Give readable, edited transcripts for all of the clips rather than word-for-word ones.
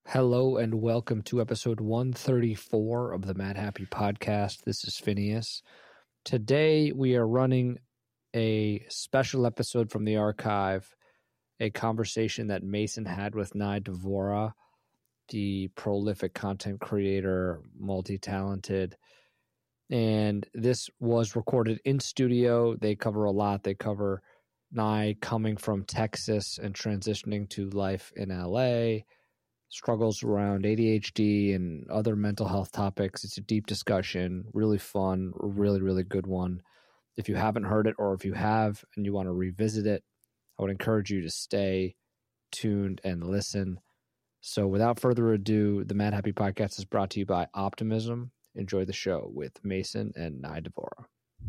Hello and welcome to episode 134 of the Mad Happy Podcast. This is Phineas. Today we are running a special episode from the archive, a conversation that Mason had with Nai Dvora, the prolific content creator, multi-talented. And this was recorded in studio. They cover a lot. They cover Nai coming from Texas and transitioning to life in LA, struggles around ADHD and other mental health topics. It's a deep discussion, really fun, really, really good one. If you haven't heard it, or if you have and you want to revisit it, I would encourage you to stay tuned and listen. So without further ado, the Mad Happy Podcast is brought to you by Optimism. Enjoy the show with Mason and Nai Dvora.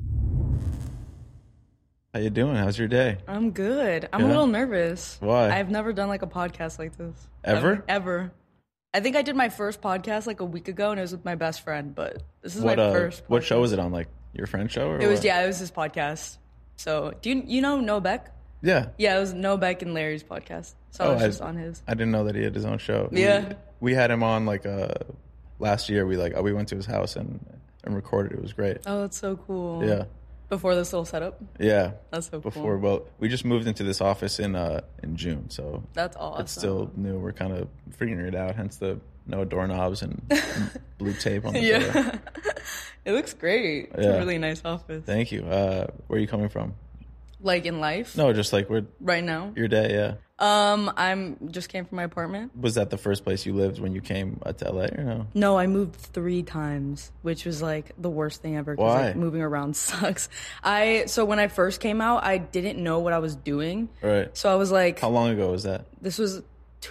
How you doing? How's your day? I'm good. I'm a little nervous. Why? I've never done like a podcast like this. Ever? Ever. I think I did my first podcast like a week ago, and it was with my best friend. But this is my first. What show was it on? Like your friend's show? Or it was. what? Yeah, it was his podcast. So do you know Noah Beck? Yeah. Yeah, it was Noah Beck and Larry's podcast. So I was just on his. I didn't know that he had his own show. Yeah. We had him on like last year. We went to his house and recorded. It was great. Oh, that's so cool. Yeah. Before this little setup? Yeah. That's so cool. Before, well, we just moved into this office in June, so that's awesome. It's still new. We're kind of figuring it out, hence the no doorknobs and blue tape on the door. It looks great. It's a really nice office. Thank you. Where are you coming from? Like in life? No, just like right now. Your day, yeah. I'm just came from my apartment. Was that the first place you lived when you came to LA or no? No, I moved 3 times, which was like the worst thing ever. Why? Like, moving around sucks. So when I first came out, I didn't know what I was doing. Right. So I was like, how long ago was that? This was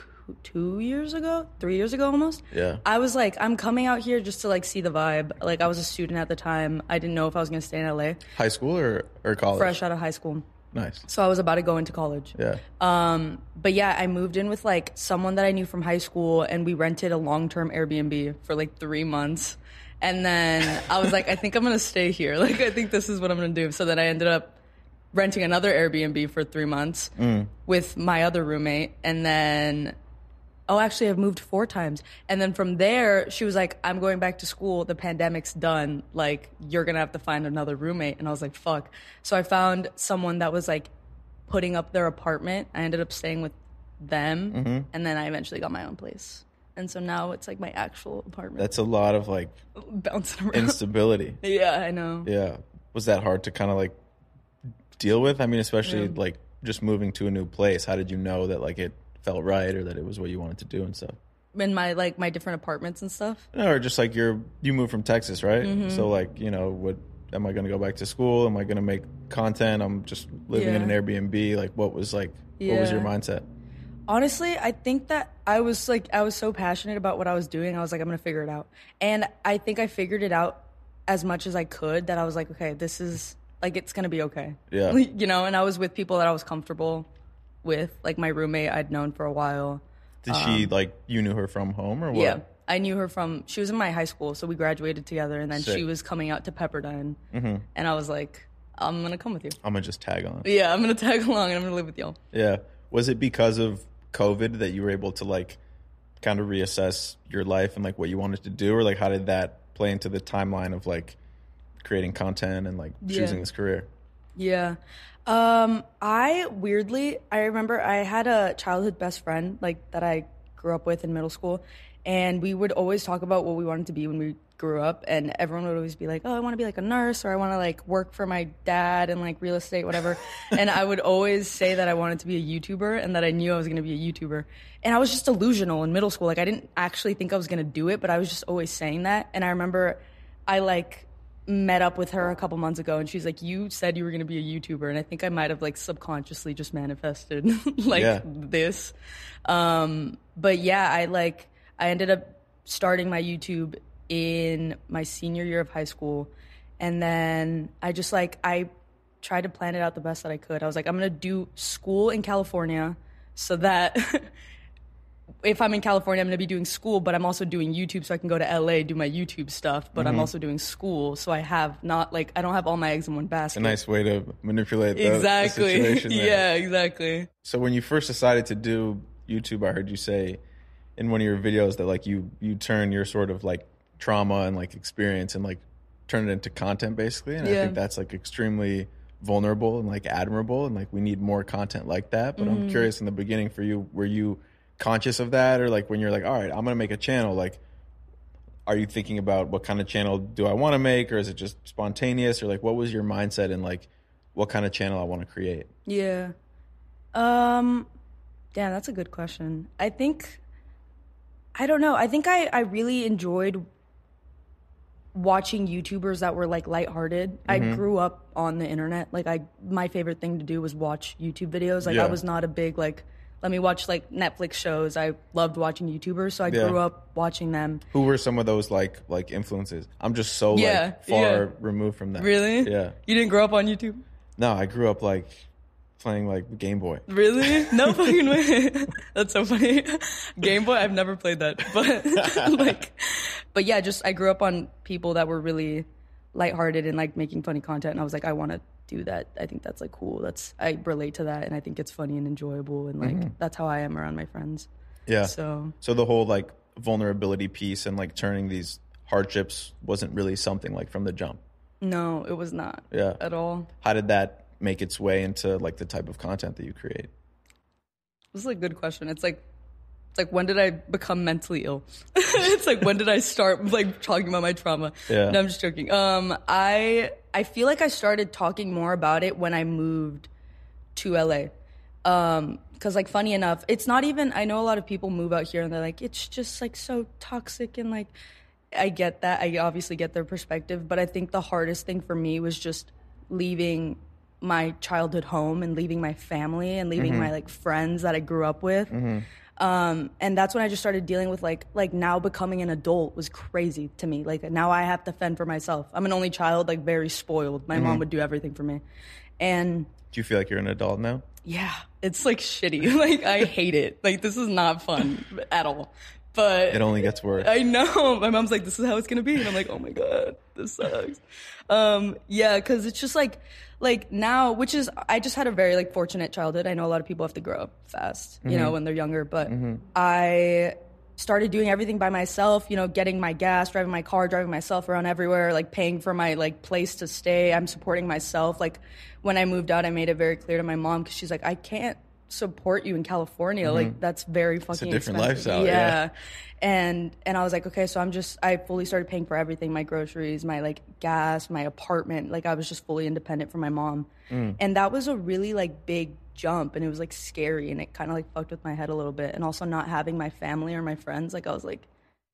2 years ago, 3 years ago almost. Yeah. I was like, I'm coming out here just to like see the vibe. Like I was a student at the time. I didn't know if I was going to stay in LA. High school or college? Fresh out of high school. Nice. So I was about to go into college. Yeah. But yeah, I moved in with like someone that I knew from high school, and we rented a long-term Airbnb for like 3 months. And then I was like, I think I'm going to stay here. Like, I think this is what I'm going to do. So then I ended up renting another Airbnb for 3 months with my other roommate. And then, actually, I've moved 4 times. And then from there, she was like, I'm going back to school. The pandemic's done. Like, you're going to have to find another roommate. And I was like, fuck. So I found someone that was like putting up their apartment. I ended up staying with them. And then I eventually got my own place. And so now it's like my actual apartment. That's a lot of like bouncing around. Instability. Yeah, I know. Yeah. Was that hard to kind of like deal with? I mean, especially like just moving to a new place. How did you know that like it felt right or that it was what you wanted to do and stuff? In my my different apartments and stuff? No, or just like you moved from Texas, right? So like, what am I going to go back to school? Am I going to make content? I'm just living in an Airbnb. Like what was your mindset? Honestly, I think that I was so passionate about what I was doing. I was like, I'm going to figure it out. And I think I figured it out as much as I could, that I was like, okay, this is like, it's going to be okay. Yeah. And I was with people that I was comfortable with, like my roommate I'd known for a while. Did she you knew her from home or what? Yeah, I knew her she was in my high school, so we graduated together, and then Sick. She was coming out to Pepperdine, and I was like, I'm gonna come with you. I'm gonna just tag on. Yeah, I'm gonna tag along and I'm gonna live with y'all. Yeah. Was it because of COVID that you were able to like kind of reassess your life and like what you wanted to do, or like how did that play into the timeline of like creating content and like choosing this career? Yeah. I remember I had a childhood best friend like that I grew up with in middle school, and we would always talk about what we wanted to be when we grew up, and everyone would always be like, oh, I want to be like a nurse, or I want to like work for my dad and like real estate, whatever. And I would always say that I wanted to be a YouTuber and that I knew I was going to be a YouTuber. And I was just delusional in middle school. Like I didn't actually think I was going to do it, but I was just always saying that. And I remember I like met up with her a couple months ago, and she's like, you said you were going to be a YouTuber. And I think I might have like subconsciously just manifested this. But yeah, I ended up starting my YouTube in my senior year of high school. And then I tried to plan it out the best that I could. I was like, I'm going to do school in California so that if I'm in California, I'm going to be doing school, but I'm also doing YouTube so I can go to LA, do my YouTube stuff, but I'm also doing school. So I don't have all my eggs in one basket. It's a nice way to manipulate the situation. Yeah, exactly. So when you first decided to do YouTube, I heard you say in one of your videos that like you turn your sort of like trauma and like experience and like turn it into content basically. And I think that's like extremely vulnerable and like admirable, and like we need more content like that. But I'm curious, in the beginning for you, were you conscious of that, or like when you're like, all right, I'm gonna make a channel, like are you thinking about what kind of channel do I want to make, or is it just spontaneous, or like what was your mindset in like what kind of channel I want to create? Yeah. Damn, that's a good question. I don't know. I think I really enjoyed watching YouTubers that were like lighthearted. I grew up on the internet. Like my favorite thing to do was watch YouTube videos. Like I was not a big like, let me watch like Netflix shows. I loved watching YouTubers, so I grew up watching them. Who were some of those like influences? I'm just so like far removed from that. Really? Yeah. You didn't grow up on YouTube? No, I grew up like playing like Game Boy. Really? No fucking way. That's so funny. Game Boy, I've never played that, but yeah, just I grew up on people that were really lighthearted and like making funny content, and I was like, I want to do that. I think that's like cool. I relate to that, and I think it's funny and enjoyable, and like that's how I am around my friends. Yeah. So the whole like vulnerability piece and like turning these hardships wasn't really something like from the jump. No, it was not. Yeah. At all. How did that make its way into like the type of content that you create? This is a good question. It's like when did I become mentally ill? It's like when did I start like talking about my trauma? Yeah. No, I'm just joking. I feel like I started talking more about it when I moved to LA. Cause like funny enough, it's not even, I know a lot of people move out here and they're like, it's just like so toxic, and like I get that. I obviously get their perspective, but I think the hardest thing for me was just leaving my childhood home and leaving my family and leaving my like friends that I grew up with. And that's when I just started dealing with like now becoming an adult was crazy to me. Like now I have to fend for myself. I'm an only child, like very spoiled. My mom would do everything for me. And do you feel like you're an adult now? Yeah, it's like shitty. Like I hate it. Like this is not fun at all. But it only gets worse. I know. My mom's like, this is how it's going to be. And I'm like, oh my God, this sucks. Yeah, because it's just like now, which is, I just had a very like fortunate childhood. I know a lot of people have to grow up fast, you know, when they're younger. But I started doing everything by myself, you know, getting my gas, driving my car, driving myself around everywhere, like paying for my like place to stay. I'm supporting myself. Like when I moved out, I made it very clear to my mom, because she's like, I can't support you in California. Like that's very fucking it's a different expensive. lifestyle. Yeah. And I was like, okay, so I fully started paying for everything, my groceries, my like gas, my apartment. Like I was just fully independent from my mom. And that was a really like big jump, and it was like scary, and it kind of like fucked with my head a little bit. And also not having my family or my friends, like I was like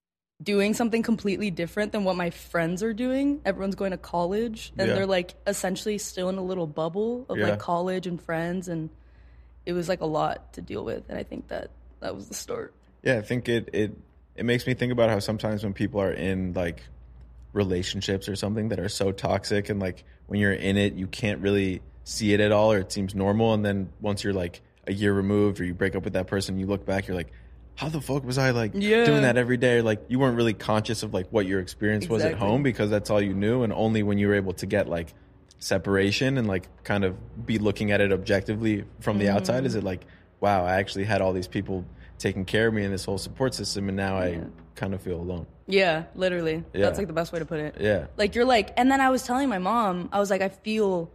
doing something completely different than what my friends are doing. Everyone's going to college, and they're like essentially still in a little bubble of like college and friends, and it was like a lot to deal with. And I think that was the start. Yeah, I think it makes me think about how sometimes when people are in like relationships or something that are so toxic, and like when you're in it, you can't really see it at all, or it seems normal. And then once you're like a year removed, or you break up with that person, you look back, you're like, how the fuck was I like doing that every day? Like you weren't really conscious of like what your experience was at home, because that's all you knew. And only when you were able to get like separation and like kind of be looking at it objectively from the outside, is it like, wow, I actually had all these people taking care of me in this whole support system, and now I kind of feel alone. Yeah, literally. That's like the best way to put it. Yeah. Like you're like, and then I was telling my mom, I was like, I feel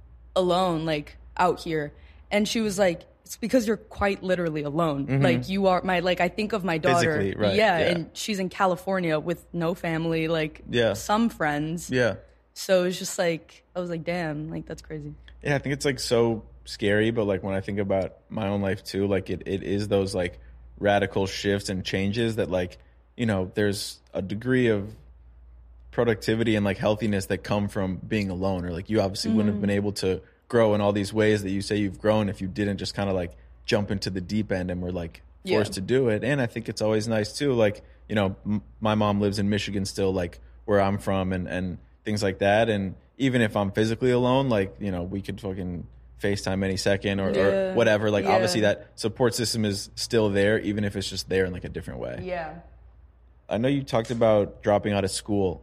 alone like out here. And she was like, it's because you're quite literally alone. Like you are like I think of my daughter. Physically, right. Yeah, and she's in California with no family, like some friends. Yeah. So it's just like, I was like, damn, like that's crazy. Yeah, I think it's like so scary, but like when I think about my own life too, like it is those like radical shifts and changes that like, you know, there's a degree of productivity and like healthiness that come from being alone, or like you obviously wouldn't have been able to grow in all these ways that you say you've grown if you didn't just kind of like jump into the deep end and were like forced to do it. And I think it's always nice too, like, you know, my mom lives in Michigan still, like where I'm from, and things like that. And even if I'm physically alone, like, you know, we could fucking FaceTime any second or whatever. Like obviously that support system is still there, even if it's just there in like a different way. Yeah. I know you talked about dropping out of school.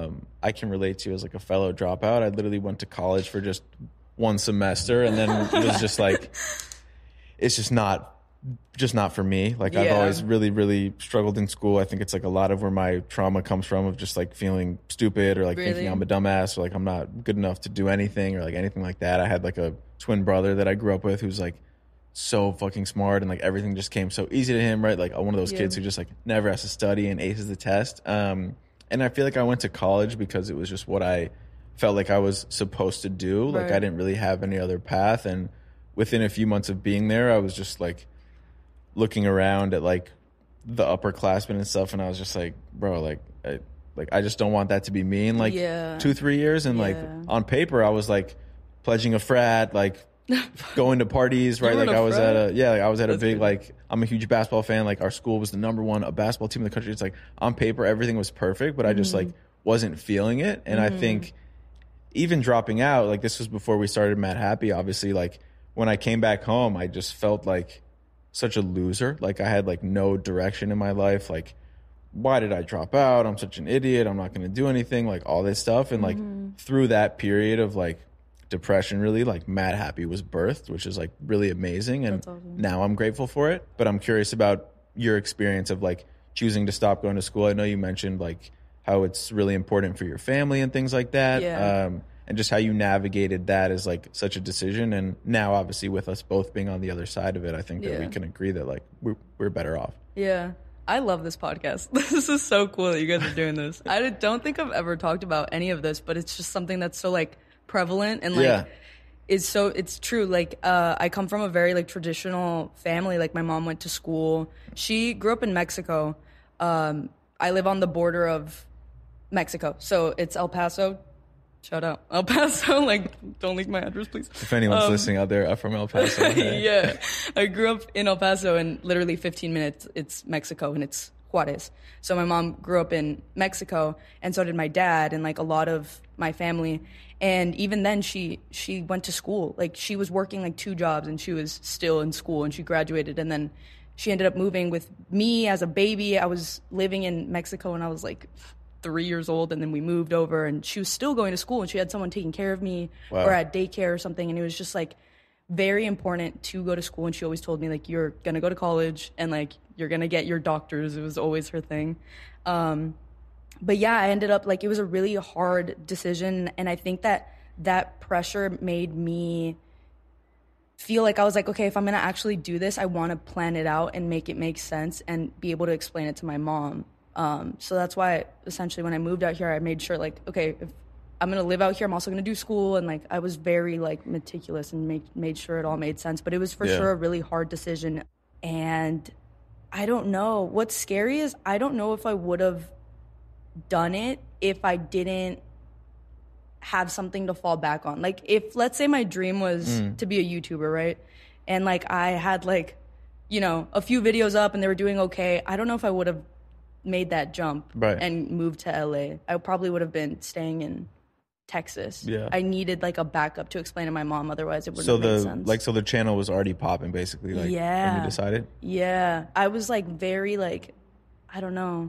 I can relate to you as like a fellow dropout. I literally went to college for just one semester, and then it was just like, it's just not just not for me. Like I've always really, really struggled in school. I think it's like a lot of where my trauma comes from, of just like feeling stupid or like thinking I'm a dumbass or like I'm not good enough to do anything or like anything like that. I had like a twin brother that I grew up with who's like so fucking smart and like everything just came so easy to him, right? Like one of those kids who just like never has to study and aces the test. And I feel like I went to college because it was just what I felt like I was supposed to do. Like I didn't really have any other path. And within a few months of being there, I was just like looking around at like the upperclassmen and stuff, and I was just like, bro, like I just don't want that to be me in like 2-3 years. And like on paper, I was like pledging a frat, like going to parties, right? Like I was at a big, like I'm a huge basketball fan. Like our school was the #1 basketball team in the country. It's like on paper everything was perfect, but I just like wasn't feeling it. And I think even dropping out, like this was before we started Mad Happy, obviously, like when I came back home, I just felt like such a loser. Like I had like no direction in my life. Like, why did I drop out? I'm such an idiot. I'm not going to do anything, like all this stuff. And like through that period of like depression, really, like Mad Happy was birthed, which is like really amazing. And now I'm grateful for it. But I'm curious about your experience of like choosing to stop going to school. I know you mentioned like how it's really important for your family and things like that. And just how you navigated that is like such a decision. And now obviously with us both being on the other side of it, I think that we can agree that like we're better off. Yeah. I love this podcast. This is so cool that you guys are doing this. I don't think I've ever talked about any of this, but it's just something that's so like prevalent and like it's true. Like I come from a very like traditional family. Like my mom went to school. She grew up in Mexico. I live on the border of Mexico. So it's El Paso. Shout out El Paso. Like, don't leak my address, please. If anyone's listening out there from El Paso. Yeah. I grew up in El Paso, and literally 15 minutes, it's Mexico, and it's Juarez. So my mom grew up in Mexico, and so did my dad, and like a lot of my family. And even then, she went to school. Like, she was working like 2 jobs, and she was still in school, and she graduated. And then she ended up moving with me as a baby. I was living in Mexico, and I was like 3 years old, and then we moved over, and she was still going to school, and she had someone taking care of me or at daycare or something. And it was just like very important to go to school. And she always told me like, you're gonna go to college and like you're gonna get your doctors. It was always her thing. But yeah, I ended up like, it was a really hard decision, and I think that pressure made me feel like I was like, okay, if I'm gonna actually do this, I want to plan it out and make it make sense and be able to explain it to my mom. So that's why essentially when I moved out here, I made sure like, okay, if I'm going to live out here, I'm also going to do school. And like, I was very like meticulous and made sure it all made sense, but it was for sure a really hard decision. And I don't know, what's scary is I don't know if I would have done it if I didn't have something to fall back on. Like if, let's say my dream was to be a YouTuber, right? And like, I had like, you know, a few videos up and they were doing okay. I don't know if I would have made that jump and moved to LA. I probably would have been staying in Texas. Yeah. I needed like a backup to explain to my mom, otherwise it wouldn't have made sense. Like, so the channel was already popping basically, like when you decided? Yeah. I was like very like, I don't know,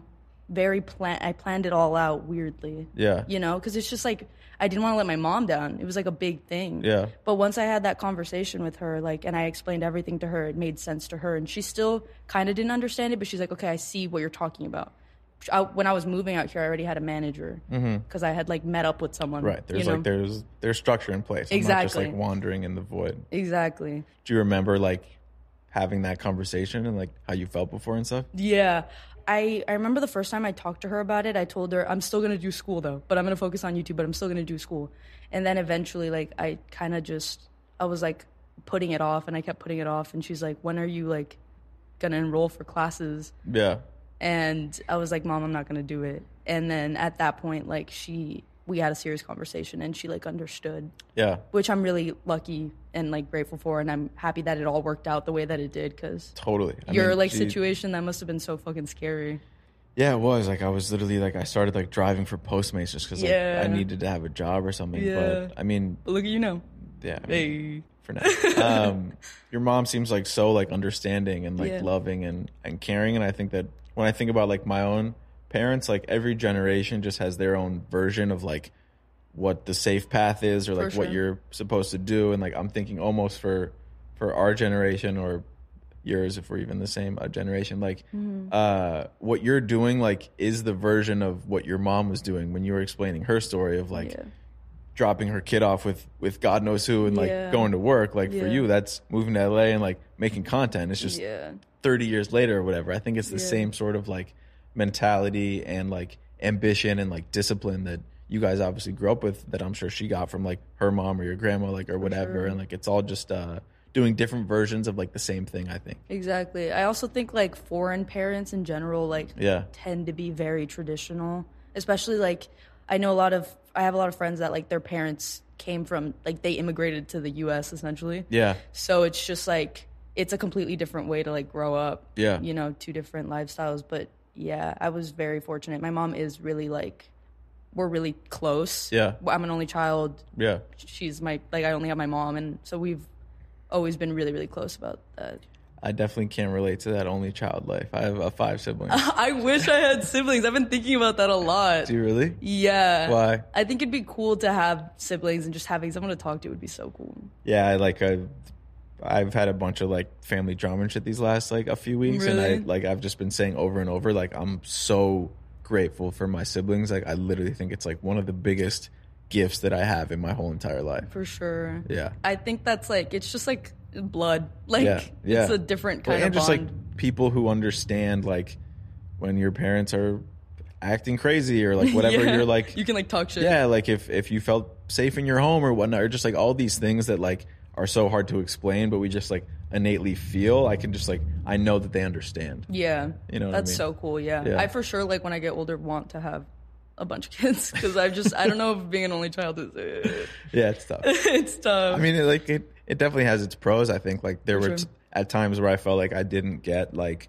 I planned it all out weirdly. Yeah. You know, because it's just like, I didn't want to let my mom down. It was like a big thing. Yeah. But once I had that conversation with her, like, and I explained everything to her, it made sense to her. And she still kind of didn't understand it, but she's like, okay, I see what you're talking about. When I was moving out here, I already had a manager because I had like met up with someone. Right. There's like, there's structure in place. I'm not just like wandering in the void. Exactly. Do you remember like having that conversation and like how you felt before and stuff? Yeah. I remember the first time I talked to her about it, I told her, I'm still going to do school though, but I'm going to focus on YouTube, but I'm still going to do school. And then eventually, like, I was like putting it off, and I kept putting it off. And she's like, when are you like going to enroll for classes? Yeah. And I was like, Mom, I'm not going to do it. And then at that point, like we had a serious conversation, and she like understood. Yeah. Which I'm really lucky and like grateful for, and I'm happy that it all worked out the way that it did, because totally situation that must have been so fucking scary. Yeah, it was. Like I was literally like, I started like driving for Postmates just because like, I needed to have a job or something. Yeah. But I mean, look at you now. Yeah. I mean, for now. Your mom seems like so like understanding and like loving and caring, and I think that when I think about like my own parents, like every generation just has their own version of like what the safe path is, or like what you're supposed to do. And like I'm thinking almost for our generation, or yours, if we're even the same generation, like what you're doing like is the version of what your mom was doing when you were explaining her story of like dropping her kid off with God knows who and like going to work. Like for you, that's moving to LA and like making content. It's just 30 years later or whatever. I think it's the same sort of like mentality and like ambition and like discipline that you guys obviously grew up with, that I'm sure she got from like her mom or your grandma, like, or whatever. And like it's all just doing different versions of like the same thing, I think. Exactly. I also think like foreign parents in general like tend to be very traditional, especially like I have a lot of friends that like their parents came from, like they immigrated to the US essentially. Yeah. So it's just like it's a completely different way to like grow up. Yeah. You know, two different lifestyles. But yeah, I was very fortunate. My mom is really like, we're really close. Yeah. I'm an only child. Yeah. She's I only have my mom. And so we've always been really, really close about that. I definitely can't relate to that only child life. I have 5 siblings. I wish I had siblings. I've been thinking about that a lot. Do you really? Yeah. Why? I think it'd be cool to have siblings, and just having someone to talk to would be so cool. Yeah, I've had a bunch of like family drama and shit these last like a few weeks. Really? And I've just been saying over and over, like, I'm so grateful for my siblings. Like I literally think it's like one of the biggest gifts that I have in my whole entire life. For sure. Yeah. I think that's like, it's just like blood. Like it's a different kind of just bond. Like people who understand like when your parents are acting crazy or like whatever, you're like, you can like talk shit. Yeah. Like if you felt safe in your home or whatnot, or just like all these things that like are so hard to explain, but we just like innately feel, I can just like, I know that they understand. Yeah. You know what That's I mean? So cool. Yeah. I for sure, like when I get older, want to have a bunch of kids, because I don't know if being an only child is yeah, it's tough. It's tough. I mean, it definitely has its pros. I think like there were at times where I felt like I didn't get like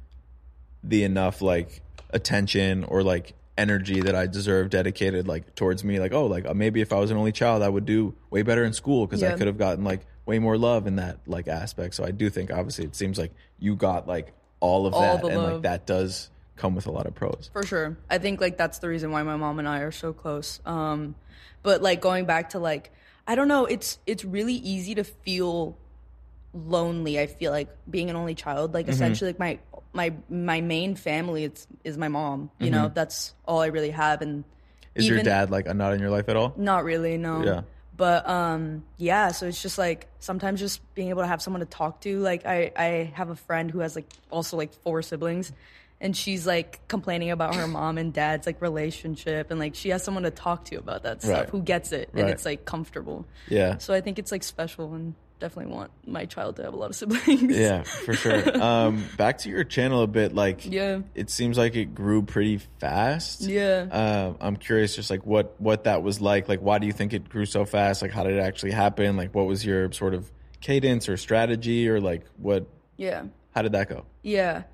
the enough like attention or like energy that I deserve dedicated like towards me. Like, oh, like maybe if I was an only child, I would do way better in school because I could have gotten like way more love in that like aspect. So I do think obviously it seems like you got like all of that, and like that does come with a lot of pros. For sure. I think like that's the reason why my mom and I are so close. But like going back to like, I don't know, it's really easy to feel lonely. I feel like being an only child, like essentially like my main family is my mom. You know, that's all I really have. And is your dad like not in your life at all? Not really, no. Yeah. But yeah, so it's just like sometimes just being able to have someone to talk to. Like I have a friend who has like also like 4 siblings, and she's like complaining about her mom and dad's like relationship, and like she has someone to talk to about that stuff who gets it, and it's like comfortable. Yeah. So I think it's like special, and definitely want my child to have a lot of siblings. Yeah, for sure. Back to your channel a bit, like it seems like it grew pretty fast. Yeah. I'm curious just like what that was like why do you think it grew so fast? Like how did it actually happen? Like what was your sort of cadence or strategy, or like what how did that go? Yeah.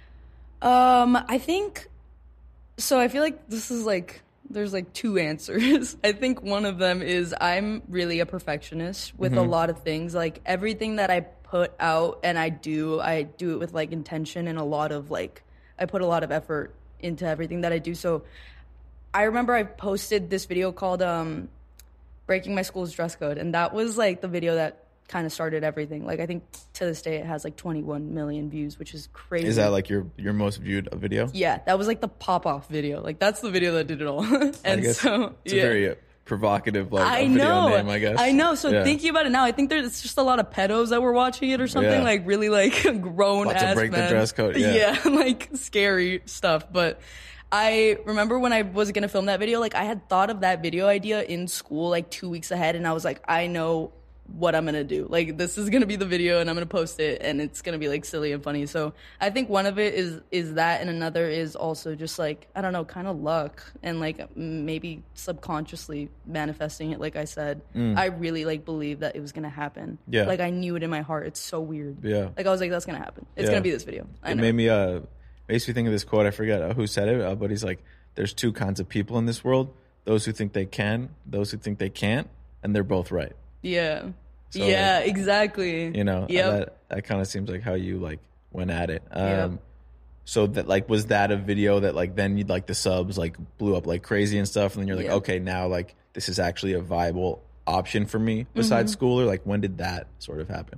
I think so. I feel like this is like there's like 2 answers. I think one of them is I'm really a perfectionist with a lot of things. Like everything that I put out and I do it with like intention, and a lot of like I put a lot of effort into everything that I do. So I remember I posted this video called Breaking My School's Dress Code, and that was like the video that kind of started everything. Like I think to this day it has like 21 million views, which is crazy. Is that like your most viewed video? Yeah, that was like the pop-off video. Like that's the video that did it all. And I guess so it's a very provocative like video name, I guess. I know. So thinking about it now, I think there's just a lot of pedos that were watching it or something, like really like grown ass men. To break the dress code. Yeah, like scary stuff. But I remember when I was going to film that video, like I had thought of that video idea in school like 2 weeks ahead, and I was like, I know what I'm gonna do. Like this is gonna be the video, and I'm gonna post it, and it's gonna be like silly and funny. So I think one of it is that, and another is also just like I don't know, kind of luck and like maybe subconsciously manifesting it. Like I said, I really like believe that it was gonna happen. Yeah, like I knew it in my heart. It's so weird. Yeah, like I was like, that's gonna happen. It's gonna be this video. It made me makes me think of this quote. I forget who said it, but he's like, "There's 2 kinds of people in this world: those who think they can, those who think they can't, and they're both right." Yeah. So, yeah, like, exactly. You know, that kind of seems like how you like went at it. So that like, was that a video that like then you'd like the subs like blew up like crazy and stuff, and then you're like, okay, now like this is actually a viable option for me besides school, or like when did that sort of happen?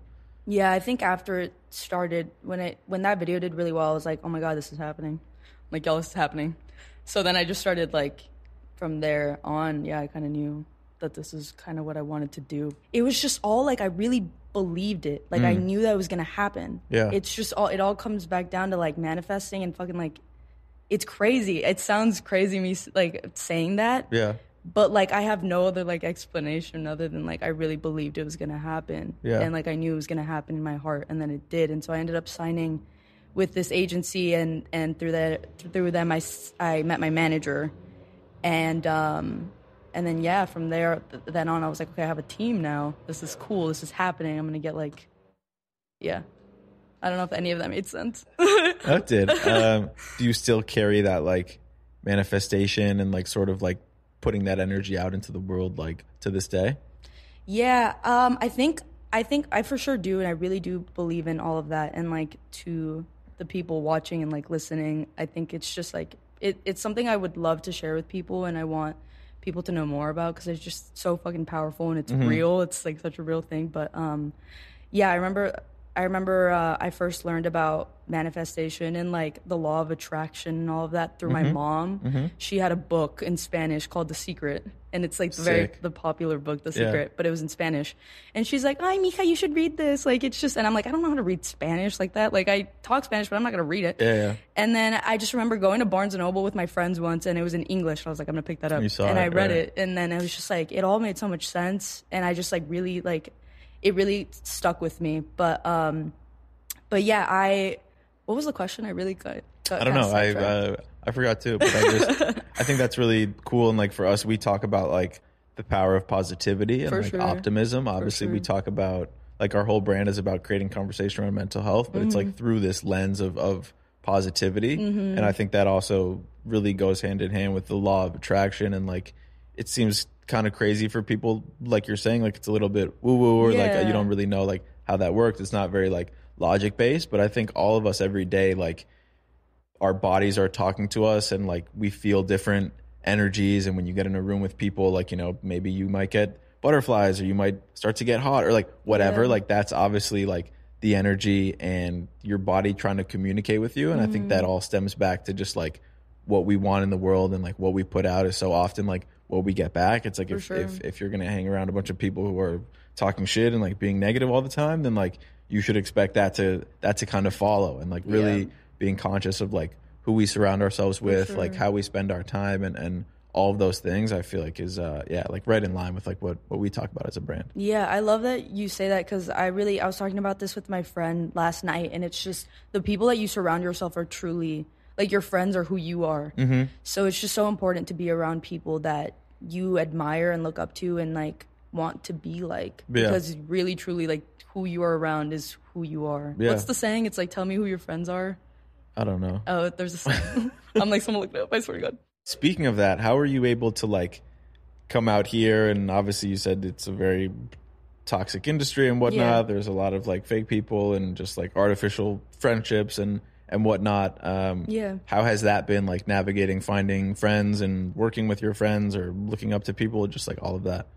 Yeah, I think after it started, when that video did really well, I was like, oh my God, this is happening. Like, y'all, this is happening. So then I just started, like, from there on, yeah, I kind of knew that this is kind of what I wanted to do. It was just all, like, I really believed it. Like, I knew that it was going to happen. Yeah. It's just it all comes back down to, like, manifesting and fucking, like, it's crazy. It sounds crazy me, like, saying that. Yeah. But, like, I have no other, like, explanation other than, like, I really believed it was going to happen. Yeah. And, like, I knew it was going to happen in my heart, and then it did. And so I ended up signing with this agency, and through them, I met my manager. And then, yeah, from there, then on, I was like, okay, I have a team now. This is cool. This is happening. I'm going to get, like, yeah. I don't know if any of that made sense. That did. Do you still carry that, like, manifestation and, like, sort of, like, putting that energy out into the world, like, to this day? Yeah, I think I for sure do, and I really do believe in all of that. And, like, to the people watching and, like, listening, I think it's just, like, it's something I would love to share with people, and I want people to know more about, because it's just so fucking powerful, and it's real. It's, like, such a real thing. But yeah, I remember I first learned about manifestation and, like, the law of attraction and all of that through my mom. She had a book in Spanish called The Secret, and it's, like, the popular book, The Secret, but it was in Spanish. And she's like, "Ay, mija, you should read this." Like, it's just, and I'm like, I don't know how to read Spanish like that. Like, I talk Spanish, but I'm not going to read it. Yeah. And then I just remember going to Barnes & Noble with my friends once, and it was in English. I was like, I'm going to pick that up. And I read it, and then it was just, like, it all made so much sense. And I just, like, really, like, it really stuck with me. But yeah, what was the question? I really got I don't know. I forgot too, but I think that's really cool. And, like, for us, we talk about, like, the power of positivity and, like, optimism. Obviously, we talk about, like, our whole brand is about creating conversation around mental health, but it's, like, through this lens of positivity. And I think that also really goes hand in hand with the law of attraction. And, like, it seems kind of crazy for people, like you're saying, like, it's a little bit woo-woo, or like, you don't really know, like, how that works. It's not very, like, logic based, but I think all of us every day, like, our bodies are talking to us, and, like, we feel different energies. And when you get in a room with people, like, you know, maybe you might get butterflies, or you might start to get hot, or, like, whatever, like, that's obviously, like, the energy and your body trying to communicate with you. And I think that all stems back to just, like, what we want in the world, and, like, what we put out is so often, like, what we get back. It's like, if you're going to hang around a bunch of people who are talking shit and, like, being negative all the time, then, like, you should expect that to kind of follow. And, like, really being conscious of, like, who we surround ourselves with, like, how we spend our time, and all of those things, I feel like is like, right in line with, like, what we talk about as a brand. Yeah, I love that you say that, because I was talking about this with my friend last night, and it's just the people that you surround yourself are truly, like, your friends are who you are. So it's just so important to be around people that you admire and look up to and, like, want to be like, because really truly, like, who you are around is who you are. What's the saying? It's like, tell me who your friends are. I don't know. Oh, there's a saying. I'm like, someone looked it up, I swear to God. Speaking of that, how are you able to, like, come out here? And obviously you said it's a very toxic industry and whatnot. There's a lot of, like, fake people and just, like, artificial friendships and whatnot. How has that been, like, navigating, finding friends and working with your friends, or looking up to people, just, like, all of that?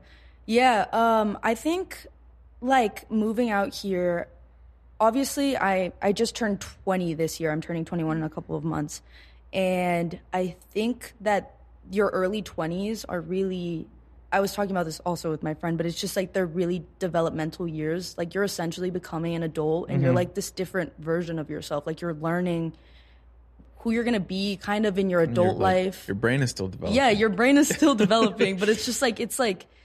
I think, like, moving out here, obviously I just turned 20 this year. I'm turning 21 in a couple of months. And I think that your early 20s are really, I was talking about this also with my friend, but it's just, like, they're really developmental years. Like, you're essentially becoming an adult, and you're, like, this different version of yourself. Like, you're learning who you're going to be kind of in your adult life. Your brain is still developing. Yeah, your brain is still developing, but it's just, like, it's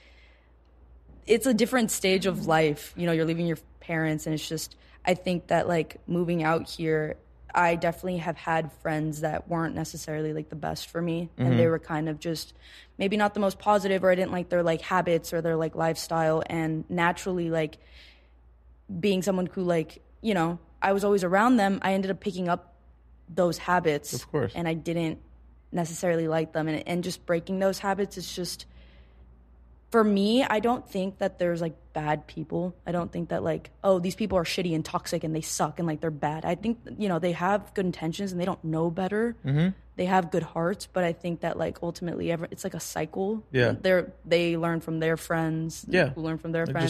a different stage of life. You know, you're leaving your parents, and it's just, I think that, like, moving out here, I definitely have had friends that weren't necessarily, like, the best for me. And they were kind of just maybe not the most positive, or I didn't like their, like, habits or their, like, lifestyle. And naturally, like, being someone who, like, you know, I was always around them, I ended up picking up those habits. Of course. And I didn't necessarily like them. And just breaking those habits is just, for me, I don't think that there's, like, bad people. I don't think that, like, oh, these people are shitty and toxic and they suck and, like, they're bad. I think, you know, they have good intentions and they don't know better. They have good hearts, but I think that, like, ultimately, it's like a cycle. Yeah. They learn from their friends. Who learn from their friends.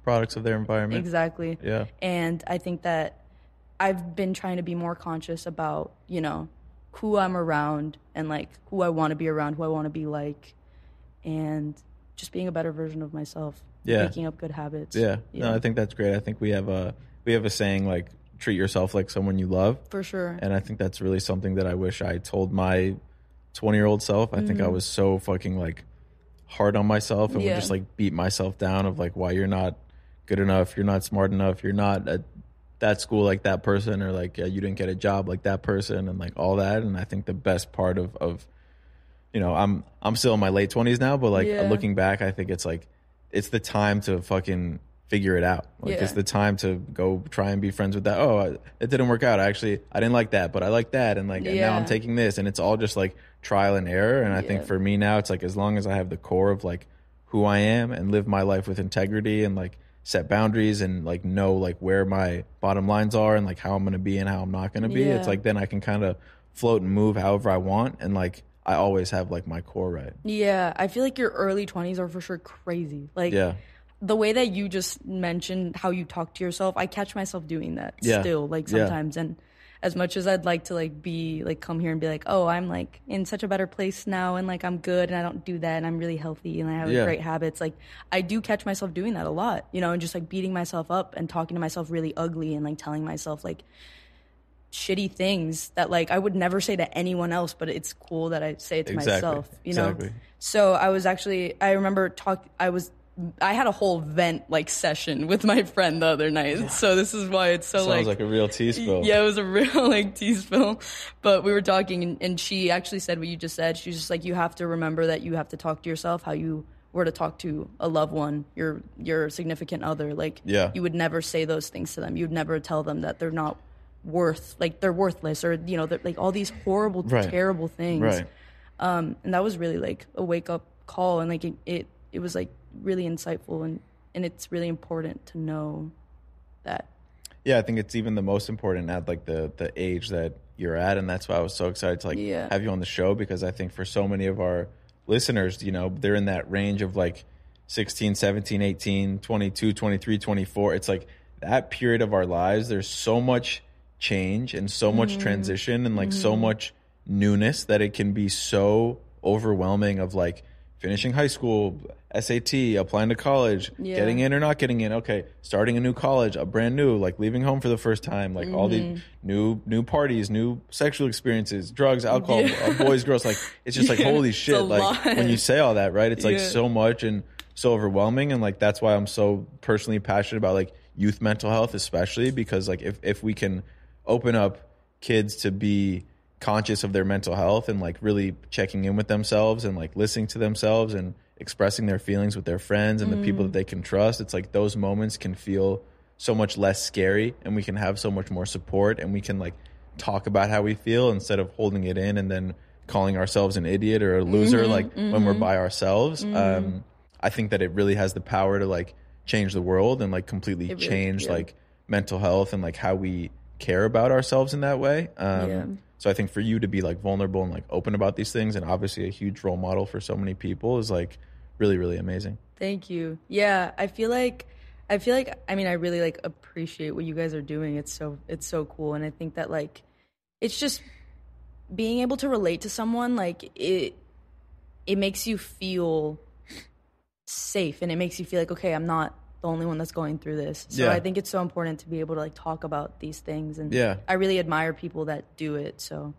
products of their environment. Exactly. Yeah. And I think that I've been trying to be more conscious about, you know, who I'm around and like who I want to be around, who I want to be like, and just being a better version of myself. Yeah. Making up good habits. Yeah. No, I think that's great. I think we have a saying like, treat yourself like someone you love. For sure. And I think that's really something that I wish I told my 20-year-old self. I think I was so fucking like hard on myself and would just like beat myself down of like why you're not good enough, you're not smart enough, you're not at that school like that person, or like you didn't get a job like that person, and like all that. And I think the best part of you know, I'm still in my late 20s now, but like looking back, I think it's like it's the time to fucking figure it out. Like it's the time to go try and be friends with that. Oh, it didn't work out. I didn't like that, but I like that. And like, and now I'm taking this, and it's all just like trial and error. And I think for me now, it's like, as long as I have the core of like who I am and live my life with integrity and like set boundaries and like know like where my bottom lines are and like how I'm going to be and how I'm not going to be, it's like, then I can kind of float and move however I want. And like, I always have like my core right. Yeah. I feel like your early 20s are for sure crazy. Like, the way that you just mentioned how you talk to yourself, I catch myself doing that still, like sometimes. And as much as I'd like to like be like, come here and be like, oh, I'm like in such a better place now and like I'm good and I don't do that and I'm really healthy and I have great habits. Like I do catch myself doing that a lot, you know, and just like beating myself up and talking to myself really ugly and like telling myself like shitty things that like I would never say to anyone else, but it's cool that I say it to myself, you know? So I remember I had a whole vent like session with my friend the other night. So this is why it's so sounds like a real tea spill. Yeah, it was a real like tea spill. But we were talking and she actually said what you just said. She was just like, you have to remember that you have to talk to yourself how you were to talk to a loved one, your significant other. Like you would never say those things to them. You'd never tell them that they're not they're worthless, or you know, they're like all these horrible, terrible things. Right. And that was really like a wake up call, and like it was like really insightful, and it's really important to know that. Yeah, I think it's even the most important at like the age that you're at, and that's why I was so excited to like have you on the show, because I think for so many of our listeners, you know, they're in that range of like 16, 17, 18, 22, 23, 24. It's like that period of our lives, there's so much change and so much transition and like so much newness that it can be so overwhelming of like finishing high school, SAT, applying to college, getting in or not getting in, okay, starting a new college, a brand new, like leaving home for the first time, like all these new parties, new sexual experiences, drugs, alcohol, boys, girls, like it's just like holy shit, like lot. When you say all that, right, it's like so much and so overwhelming. And like that's why I'm so personally passionate about like youth mental health, especially because like if we can open up kids to be conscious of their mental health and like really checking in with themselves and like listening to themselves and expressing their feelings with their friends and the people that they can trust, it's like those moments can feel so much less scary, and we can have so much more support, and we can like talk about how we feel instead of holding it in and then calling ourselves an idiot or a loser when we're by ourselves. I think that it really has the power to like change the world and like completely change like mental health and like how we care about ourselves in that way. So I think for you to be like vulnerable and like open about these things, and obviously a huge role model for so many people, is like really, really amazing. Thank you. Yeah, I feel like I mean, I really like appreciate what you guys are doing. It's so cool, and I think that like it's just being able to relate to someone, like it makes you feel safe, and it makes you feel like, okay, I'm not the only one that's going through this. So I think it's so important to be able to like talk about these things, and I really admire people that do it. So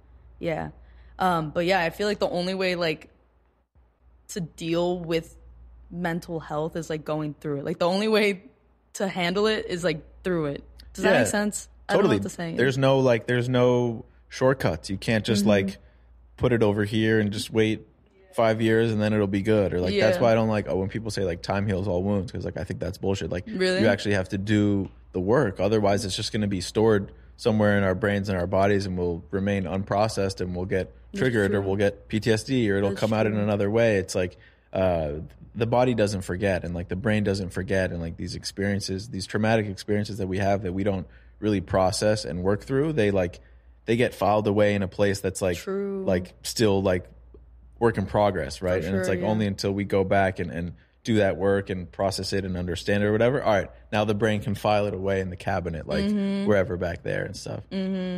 but I feel like the only way like to deal with mental health is like going through it. Like the only way to handle it is like through it. Does that make sense? Totally. I don't know what to say. There's no shortcuts. You can't just like put it over here and just wait 5 years and then it'll be good, or like that's why I don't like when people say like time heals all wounds, because like I think that's bullshit. Like you actually have to do the work, otherwise it's just going to be stored somewhere in our brains and our bodies, and will remain unprocessed, and we'll get triggered, or we'll get PTSD, or it'll come out in another way. It's like the body doesn't forget, and like the brain doesn't forget, and like these experiences, these traumatic experiences that we have that we don't really process and work through, they get filed away in a place that's like like still like work in progress, right? And it's like only until we go back and do that work and process it and understand it or whatever. All right, now the brain can file it away in the cabinet, like wherever back there and stuff.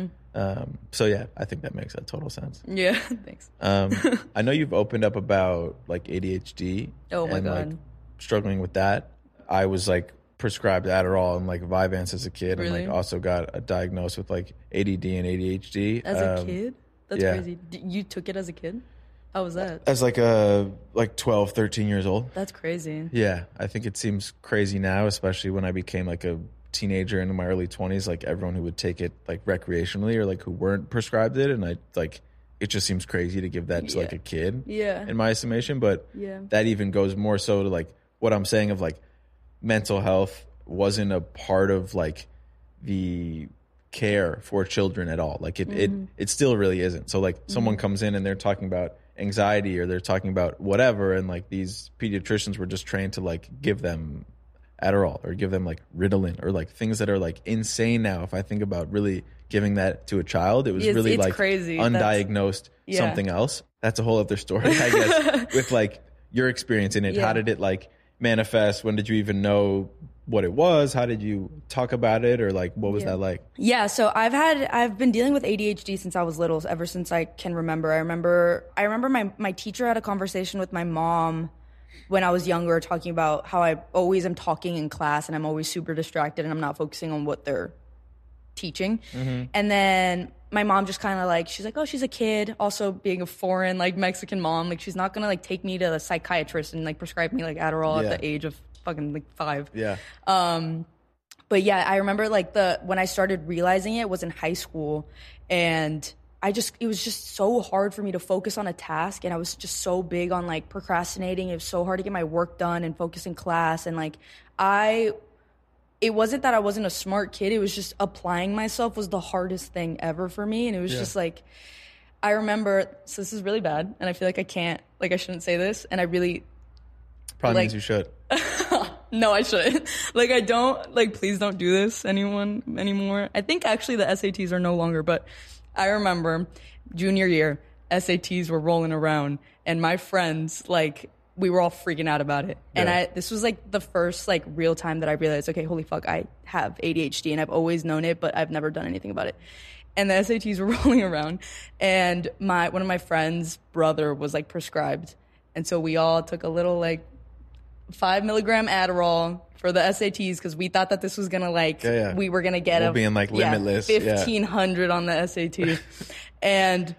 So yeah, I think that makes total sense. Yeah, thanks. I know you've opened up about like ADHD. Oh my God. Like struggling with that. I was like prescribed Adderall and like Vyvanse as a kid, Really? and like also got diagnosed with like ADD and ADHD As a kid? That's yeah. crazy. You took it as a kid? How was that? As like 12, 13 years old. That's crazy. Yeah, I think it seems crazy now, especially when I became like a teenager into my early 20s. Like everyone who would take it like recreationally or like who weren't prescribed it, and I like it just seems crazy to give that to like a kid. Yeah. In my estimation, but Yeah. that even goes more so to like what I'm saying of like mental health wasn't a part of like the care for children at all. Like it still really isn't. So like someone comes in and they're talking about anxiety or they're talking about whatever, and like these pediatricians were just trained to like give them Adderall or give them like Ritalin or like things that are like insane now. If I think about really giving that to a child, it was really it's like crazy. Undiagnosed something else. That's a whole other story, I guess, with like your experience in it. Yeah. How did it like manifest? When did you even know what it was? How did you talk about it, or like what was that like? Yeah, so I've been dealing with ADHD since I was little, ever since I can remember. I remember my teacher had a conversation with my mom when I was younger, talking about how I always am talking in class and I'm always super distracted and I'm not focusing on what they're teaching. And then my mom just kind of like, she's like, oh, she's a kid. Also being a foreign like Mexican mom, like she's not gonna like take me to a psychiatrist and like prescribe me like Adderall at the age of fucking like 5. Yeah. But yeah, I remember like when I started realizing it was in high school, and it was just so hard for me to focus on a task, and I was just so big on like procrastinating. It was so hard to get my work done and focus in class, and like it wasn't that I wasn't a smart kid, it was just applying myself was the hardest thing ever for me. And it was just like, I remember, so this is really bad, and I feel like I shouldn't say this, and I really probably means you should. No, I shouldn't. Like, I don't, like, please don't do this anymore. I think actually the SATs are no longer, but I remember junior year, SATs were rolling around, and my friends, like, we were all freaking out about it. Yeah. And this was like the first like real time that I realized, okay, holy fuck, I have ADHD, and I've always known it, but I've never done anything about it. And the SATs were rolling around, and one of my friends' brother was like prescribed. And so we all took a little like 5 milligram Adderall for the SATs, because we thought that this was gonna like we were gonna get being like limitless 1,500 on the SAT. And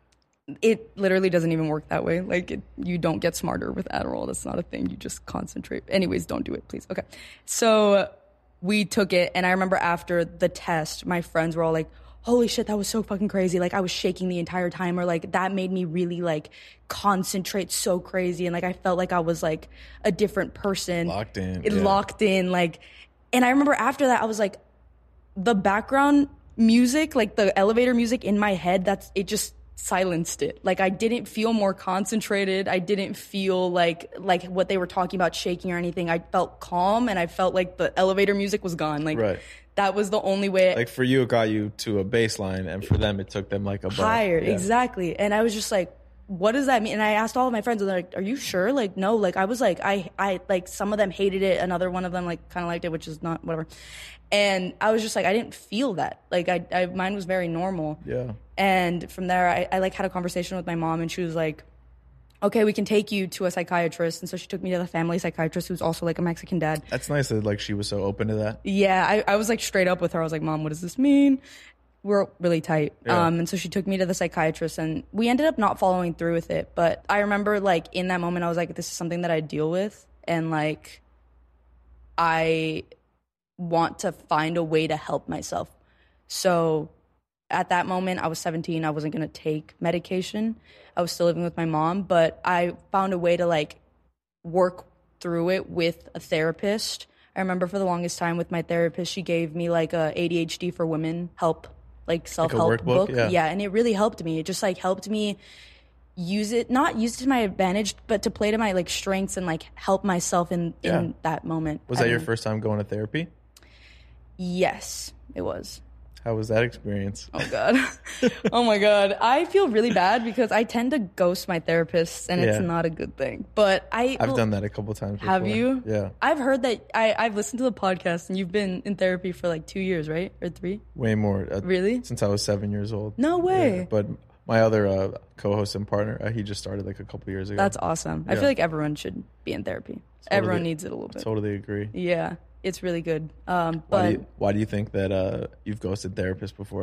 it literally doesn't even work that way. Like you don't get smarter with Adderall. That's not a thing. You just concentrate. Anyways, don't do it, please. Okay. So we took it, and I remember after the test, my friends were all like, holy shit, that was so fucking crazy. Like I was shaking the entire time, or like that made me really like concentrate so crazy. And like I felt like I was like a different person. Locked in. Like, and I remember after that, I was like, the background music, like the elevator music in my head, it just silenced it. Like I didn't feel more concentrated. I didn't feel like what they were talking about shaking or anything. I felt calm, and I felt like the elevator music was gone. Like that was the only way. Like for you, it got you to a baseline, and for them, it took them like above. Higher. Exactly. And I was just like, what does that mean? And I asked all of my friends, and they're like, are you sure? Like, no. Like I was like, I like, some of them hated it, another one of them like kind of liked it, which is not whatever. And I was just like, I didn't feel that. Like mine was very normal. Yeah. And from there, I like had a conversation with my mom, and she was like, okay, we can take you to a psychiatrist. And so she took me to the family psychiatrist, who's also like a Mexican dad. That's nice that like she was so open to that. Yeah, I was like straight up with her. I was like, Mom, what does this mean? We're really tight. Yeah. And so she took me to the psychiatrist, and we ended up not following through with it. But I remember like in that moment, I was like, this is something that I deal with. And like, I want to find a way to help myself. So at that moment, I was 17. I wasn't going to take medication. I was still living with my mom, but I found a way to like work through it with a therapist. I remember for the longest time with my therapist, she gave me like a ADHD for women help, like self-help like a book. workbook? Yeah. And it really helped me. It just like helped me not use it to my advantage, but to play to my like strengths and like help myself in that moment. Was that your first time going to therapy? Yes, it was. How was that experience? Oh God. Oh my God. I feel really bad because I tend to ghost my therapists and it's not a good thing. But I've done that a couple times before. Have you? Yeah. I've heard that I've listened to the podcast and you've been in therapy for like 2 years, right? Or 3? Way more. Really? Since I was 7 years old. No way. Yeah, but my other co-host and partner, he just started like a couple years ago. That's awesome. I feel like everyone should be in therapy. Everyone needs it a little bit. Totally agree. Yeah. It's really good. But why do you think that you've ghosted therapists before?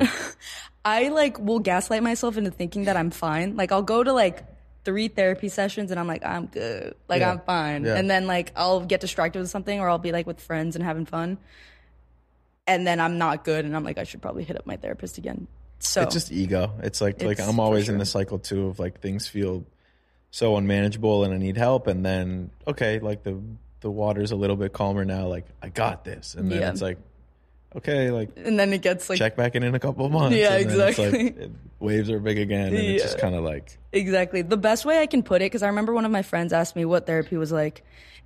I will gaslight myself into thinking that I'm fine. Like I'll go to 3 therapy sessions and I'm like, I'm good. I'm fine. Yeah. And then I'll get distracted with something or I'll be with friends and having fun. And then I'm not good and I'm like, I should probably hit up my therapist again. So it's just ego. It's I'm always in the cycle too of things feel so unmanageable and I need help, and then the water's a little bit calmer now, I got this, and then it's okay, and then it gets check back in a couple of months. Yeah, and exactly. Waves are big again, and it's just kind of exactly. The best way I can put it, because I remember one of my friends asked me what therapy was like,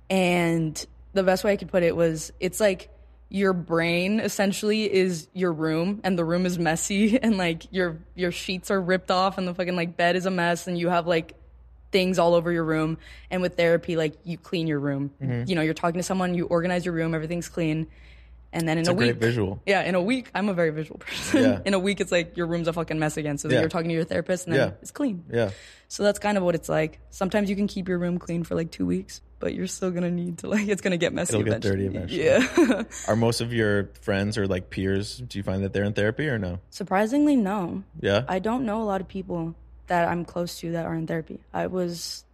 and the best way I could put it was it's your brain essentially is your room, and the room is messy, and your sheets are ripped off, and the fucking bed is a mess, and you have things all over your room. And with therapy, you clean your room. Mm-hmm. You're talking to someone, you organize your room, everything's clean. And then in a week, great visual. Yeah, in a week, I'm a very visual person. Yeah. In a week, it's your room's a fucking mess again. So then you're talking to your therapist, and then it's clean. Yeah. So that's kind of what it's like. Sometimes you can keep your room clean for 2 weeks, but you're still gonna need to it's gonna get messy. It'll eventually. Get dirty eventually. Yeah. Are most of your friends or peers? Do you find that they're in therapy or no? Surprisingly, no. Yeah. I don't know a lot of people that I'm close to that are in therapy. I was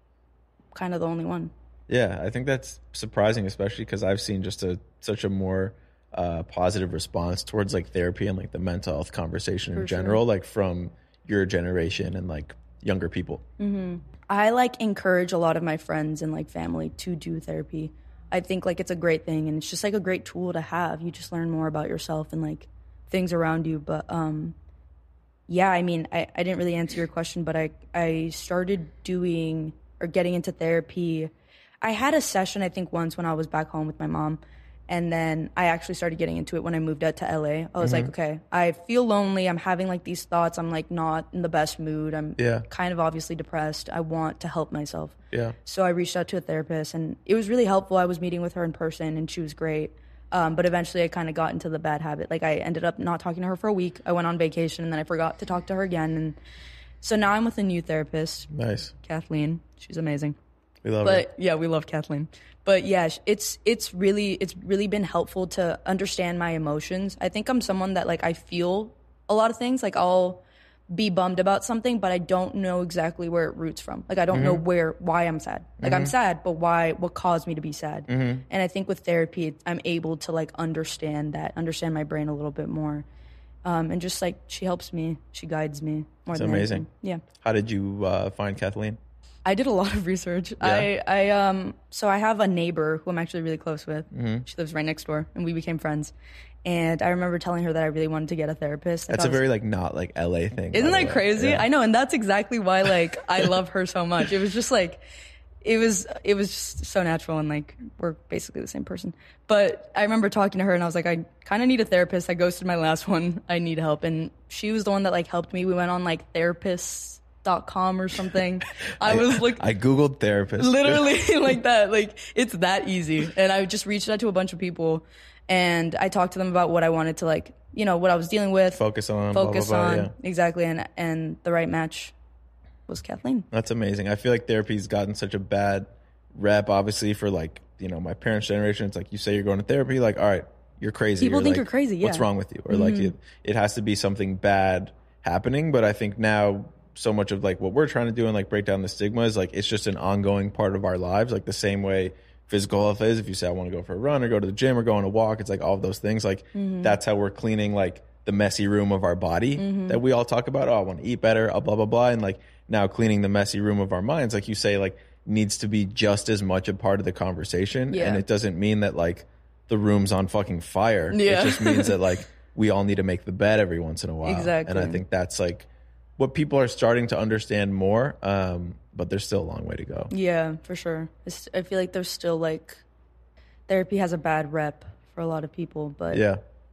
kind of the only one. Yeah, I think that's surprising, especially because I've seen just such a more positive response towards therapy and the mental health conversation in general, from your generation and younger people. Mm-hmm. I encourage a lot of my friends and family to do therapy. I think it's a great thing, and it's just a great tool to have. You just learn more about yourself and things around you. But yeah, I mean, I didn't really answer your question, but I started doing or getting into therapy. I had a session, I think, once when I was back home with my mom. And then I actually started getting into it when I moved out to LA. I was okay, I feel lonely. I'm having these thoughts. I'm not in the best mood. I'm kind of obviously depressed. I want to help myself. Yeah. So I reached out to a therapist, and it was really helpful. I was meeting with her in person, and she was great. But eventually I kind of got into the bad habit. I ended up not talking to her for a week. I went on vacation, and then I forgot to talk to her again. And so now I'm with a new therapist. Nice. Kathleen. She's amazing. We love her. Yeah, we love Kathleen. But yeah, it's really been helpful to understand my emotions. I think I'm someone that I feel a lot of things. I'll be bummed about something, but I don't know exactly where it roots from. I don't know why I'm sad. I'm sad, but what caused me to be sad? Mm-hmm. And I think with therapy, I'm able to understand my brain a little bit more. And just she helps me, she guides me more It's than amazing. anything. Yeah. How did you find Kathleen? I did a lot of research. Yeah. So I have a neighbor who I'm actually really close with. Mm-hmm. She lives right next door, and we became friends. And I remember telling her that I really wanted to get a therapist. That's a very not LA thing. Isn't that crazy? Yeah. I know, and that's exactly why I love her so much. It was just it was just so natural, and we're basically the same person. But I remember talking to her, and I was I kind of need a therapist. I ghosted my last one. I need help, and she was the one that helped me. We went on therapists.com or something. I googled therapist, literally that. It's that easy. And I just reached out to a bunch of people, and I talked to them about what I wanted to what I was dealing with, focus on, yeah. Exactly. And the right match was Kathleen. That's amazing. I feel therapy's gotten such a bad rep, obviously, for my parents' generation. It's you say you're going to therapy, all right, you're crazy. People think you're crazy. Yeah. What's wrong with you? Or it has to be something bad happening. But I think now so much of what we're trying to do and break down the stigma is it's just an ongoing part of our lives, the same way physical health is. If you say I want to go for a run or go to the gym or go on a walk, it's all of those things. That's how we're cleaning the messy room of our body that we all talk about. Oh, I want to eat better, blah blah blah. And now cleaning the messy room of our minds, you say, needs to be just as much a part of the conversation. Yeah. And it doesn't mean that the room's on fucking fire. Yeah. It just means that we all need to make the bed every once in a while. Exactly. And I think that's what people are starting to understand more. But there's still a long way to go. Yeah, for sure. I feel there's still therapy has a bad rep for a lot of people, but yeah,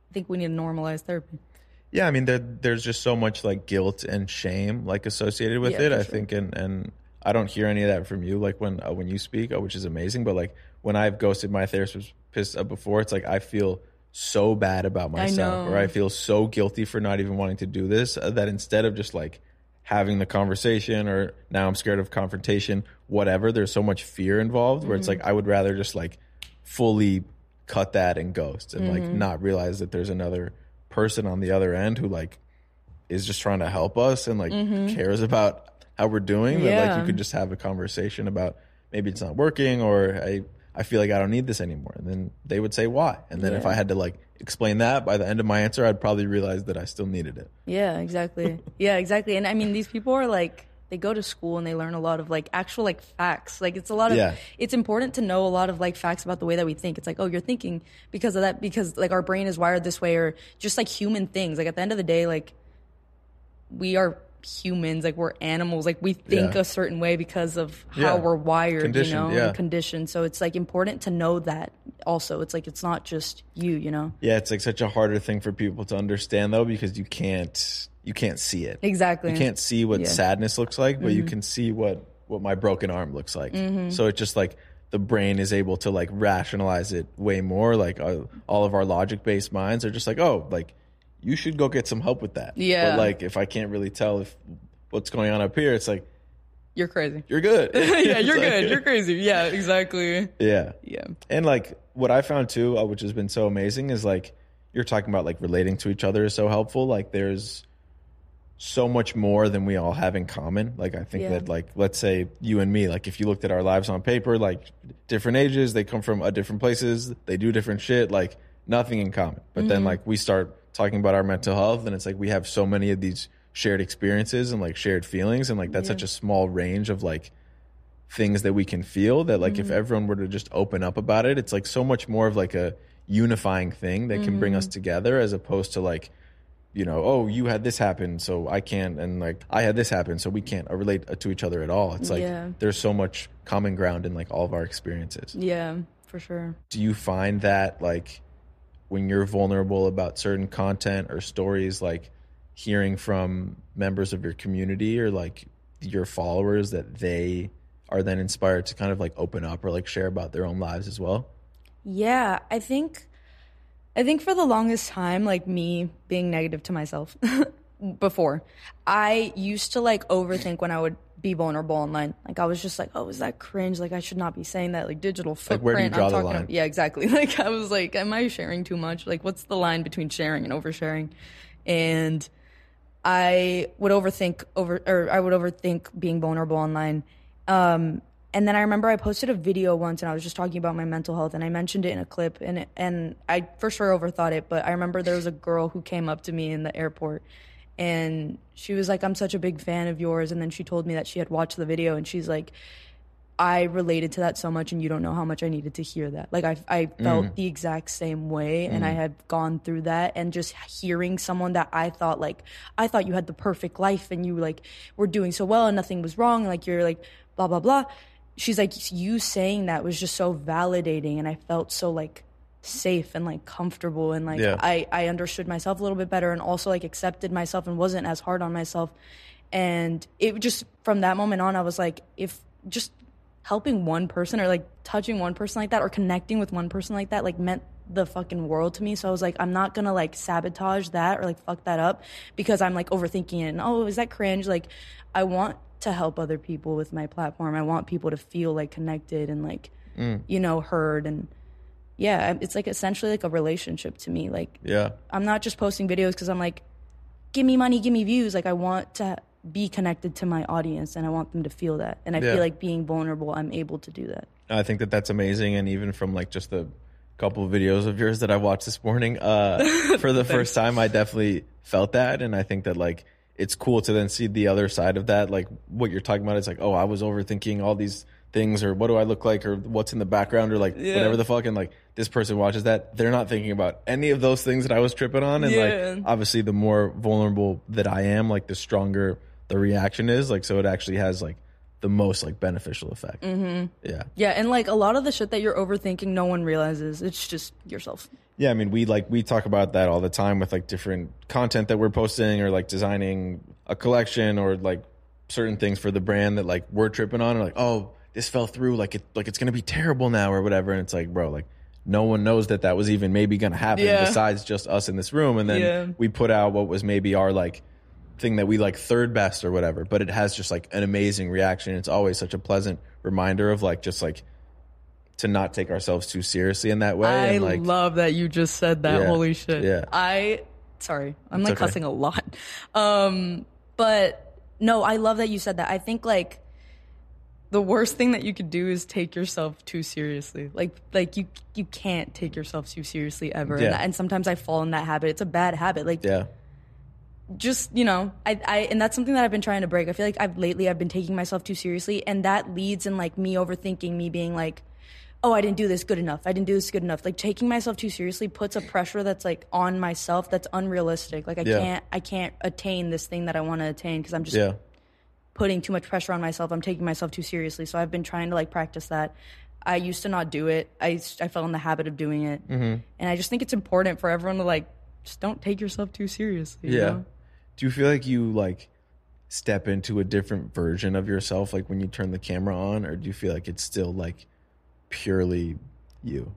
think we need to normalize therapy. Yeah, I mean, there's just so much like guilt and shame like associated with it. I think, and I don't hear any of that from you. Like when you speak, which is amazing. But like when I've ghosted my therapist before, it's like I feel so bad about myself, or I feel so guilty for not even wanting to do this, that instead of just like having the conversation, or now I'm scared of confrontation, whatever, there's so much fear involved where it's like I would rather just like fully cut that and ghost and like not realize that there's another person on the other end who like is just trying to help us and like cares about how we're doing, that like you could just have a conversation about maybe it's not working, or I feel like I don't need this anymore. And then they would say why. And then if I had to like explain that, by the end of my answer, I'd probably realize that I still needed it. Yeah, exactly. Yeah, exactly. And I mean, these people are like, they go to school and they learn a lot of like actual like facts. Like it's a lot of, it's important to know a lot of like facts about the way that we think. It's like, oh, you're thinking because of that, because like our brain is wired this way, or just like human things. Like at the end of the day, like we are humans, like we're animals, like we think a certain way because of how we're wired, conditioned, and conditioned. So it's like important to know that also. It's like it's not just you. Yeah, it's like such a harder thing for people to understand though, because you can't see it. Exactly. You can't see what sadness looks like, but you can see what my broken arm looks like. So it's just like the brain is able to like rationalize it way more. Like all of our logic based minds are just like, oh, like you should go get some help with that. Yeah. But like, if I can't really tell if what's going on up here, it's like, you're crazy. You're good. Yeah, you're good. You're crazy. Yeah, exactly. Yeah. Yeah. And like what I found too, which has been so amazing, is like you're talking about like relating to each other is so helpful. Like there's so much more than we all have in common. Like I think that like, let's say you and me, like if you looked at our lives on paper, like different ages, they come from different places, they do different shit, like nothing in common. But then like we start talking about our mental health, and it's like we have so many of these shared experiences and like shared feelings, and like that's such a small range of like things that we can feel, that like if everyone were to just open up about it, it's like so much more of like a unifying thing that can bring us together, as opposed to like, you know, oh, you had this happen so I can't, and like I had this happen so we can't relate to each other at all. It's like there's so much common ground in like all of our experiences. Yeah, for sure. Do you find that like when you're vulnerable about certain content or stories, like hearing from members of your community or like your followers, that they are then inspired to kind of like open up or like share about their own lives as well? Yeah, I think for the longest time, like me being negative to myself before, I used to like overthink when I would be vulnerable online. Like I was just like, oh, is that cringe? Like I should not be saying that. Like digital footprint. Like where do you draw the line? Yeah, exactly. Like I was like, am I sharing too much? Like what's the line between sharing and oversharing? And I would overthink being vulnerable online. And then I remember I posted a video once, and I was just talking about my mental health, and I mentioned it in a clip, and I for sure overthought it, but I remember there was a girl who came up to me in the airport, and she was like, I'm such a big fan of yours, and then she told me that she had watched the video, and she's like, I related to that so much, and you don't know how much I needed to hear that. Like I felt the exact same way, and I had gone through that, and just hearing someone that I thought you had the perfect life, and you like were doing so well, and nothing was wrong, like you're like blah blah blah. She's like, you saying that was just so validating, and I felt so like safe and like comfortable, and like I understood myself a little bit better, and also like accepted myself and wasn't as hard on myself. And it just, from that moment on, I was like, if just helping one person or like touching one person like that or connecting with one person like that like meant the fucking world to me. So I was like, I'm not gonna like sabotage that or like fuck that up because I'm like overthinking it, and oh, is that cringe? Like I want to help other people with my platform. I want people to feel like connected and like you know, heard. And yeah, it's like essentially like a relationship to me. Like I'm not just posting videos because I'm like, give me money, give me views. Like I want to be connected to my audience, and I want them to feel that. And I feel like being vulnerable, I'm able to do that. I think that that's amazing. And even from like just the couple of videos of yours that I watched this morning, for the first time, I definitely felt that. And I think that like it's cool to then see the other side of that. Like what you're talking about, it's like, oh, I was overthinking all these things, or what do I look like, or what's in the background, or like whatever the fuck. And like this person watches that, they're not thinking about any of those things that I was tripping on. And like obviously the more vulnerable that I am, like the stronger the reaction is, like, so it actually has like the most like beneficial effect. Yeah, and like a lot of the shit that you're overthinking, no one realizes. It's just yourself. Yeah, I mean, we talk about that all the time with like different content that we're posting or like designing a collection or like certain things for the brand that like we're tripping on, or like, oh, this fell through, like it's gonna be terrible now or whatever. And it's like, bro, like no one knows that was even maybe gonna happen besides just us in this room. And then we put out what was maybe our like thing that we like third best or whatever, but it has just like an amazing reaction. It's always such a pleasant reminder of like just like to not take ourselves too seriously in that way. I and like, love that you just said that. Yeah, Holy shit. yeah. Sorry, I'm like okay. cussing a lot. But no, I love that you said that. I think like the worst thing that you could do is take yourself too seriously. Like you can't take yourself too seriously ever. Yeah. And sometimes I fall in that habit. It's a bad habit. Like, yeah. just, you know, I and that's something that I've been trying to break. I feel like I've been taking myself too seriously, and that leads in like me overthinking, me being like, oh, I didn't do this good enough. I didn't do this good enough. Like taking myself too seriously puts a pressure that's like on myself that's unrealistic. Like I can't attain this thing that I want to attain because I'm just putting too much pressure on myself. I'm taking myself too seriously. So I've been trying to like practice that. I used to not do it. I fell in the habit of doing it. Mm-hmm. And I just think it's important for everyone to like, just don't take yourself too seriously. You know? Do you feel like you like step into a different version of yourself like when you turn the camera on, or do you feel like it's still like purely you?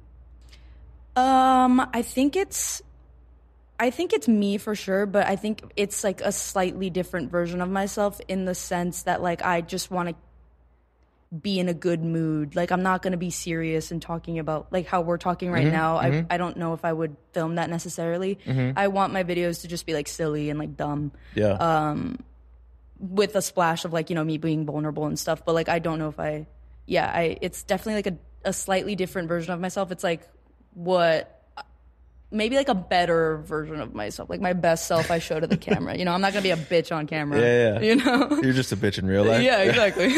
I think it's me for sure, but I think it's like a slightly different version of myself in the sense that like I just want to be in a good mood. Like I'm not going to be serious and talking about like how we're talking right now. I don't know if I would film that necessarily. I want my videos to just be like silly and like dumb. With a splash of like, you know, me being vulnerable and stuff. But like I don't know if it's definitely like a slightly different version of myself. It's like maybe like a better version of myself, like my best self I show to the camera. You know, I'm not gonna be a bitch on camera. Yeah. You know, you're just a bitch in real life. Yeah, exactly.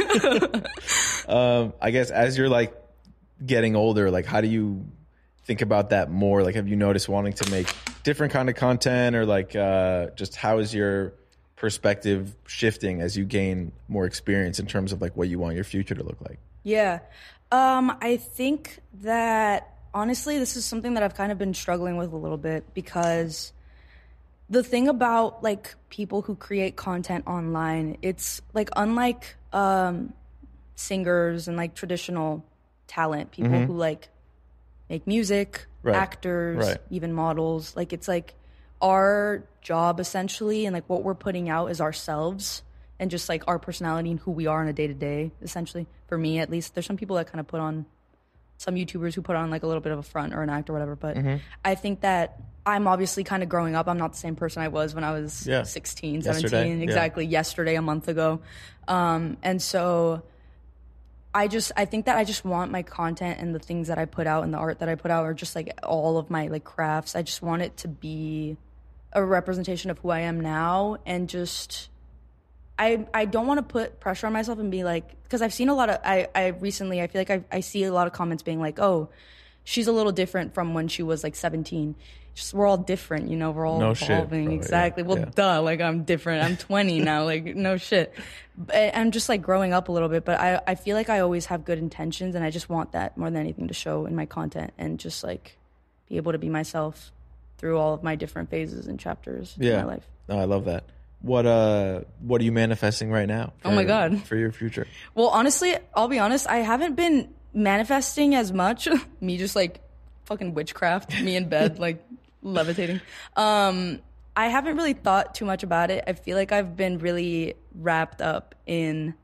I guess as you're like getting older, like how do you think about that more? Like, have you noticed wanting to make different kind of content, or like just how is your perspective shifting as you gain more experience in terms of like what you want your future to look like? Yeah, I think that. Honestly, this is something that I've kind of been struggling with a little bit, because the thing about like people who create content online, it's like unlike singers and like traditional talent, people who like make music, actors, even models, like it's like our job essentially, and like what we're putting out is ourselves and just like our personality and who we are on a day-to-day, essentially. For me, at least. There's some people that kind of put on, some YouTubers who put on like a little bit of a front or an act or whatever. But I think that I'm obviously kind of growing up. I'm not the same person I was when I was 16, 17. Exactly. Yesterday, a month ago. And so I think that I just want my content and the things that I put out and the art that I put out, or just like all of my like crafts, I just want it to be a representation of who I am now. And just I don't want to put pressure on myself and be like, because I've seen a lot of, I recently, I feel like I see a lot of comments being like, oh, she's a little different from when she was like 17. Just, we're all different, you know, we're all evolving. Shit, exactly. Yeah. Well, duh, like I'm different. I'm 20 now, like no shit. I'm just like growing up a little bit, but I feel like I always have good intentions, and I just want that more than anything to show in my content, and just like be able to be myself through all of my different phases and chapters in my life. No, I love that. What are you manifesting right now? Oh my God. For your future? Well, honestly, I'll be honest, I haven't been manifesting as much. Me just like fucking witchcraft, me in bed, like levitating. I haven't really thought too much about it. I feel like I've been really wrapped up in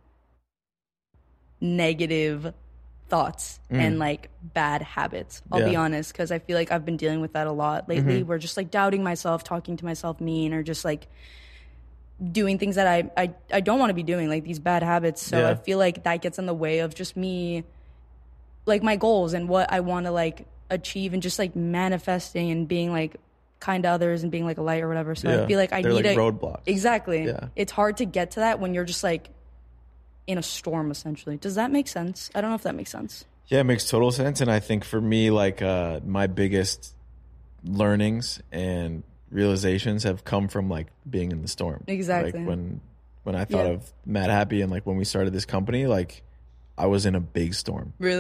negative thoughts and like bad habits. I'll be honest, because I feel like I've been dealing with that a lot lately. Where just like doubting myself, talking to myself mean, or just like doing things that I don't want to be doing, like these bad habits. So I feel like that gets in the way of just me, like my goals and what I want to like achieve, and just like manifesting and being like kind to others and being like a light or whatever. So I feel like They're need like roadblocks. Exactly. Yeah. It's hard to get to that when you're just like in a storm, essentially. Does that make sense? I don't know if that makes sense. Yeah, it makes total sense. And I think for me, like my biggest learnings and realizations have come from like being in the storm. Exactly. Like when I thought of Mad Happy, and like when we started this company, like I was in a big storm. Really?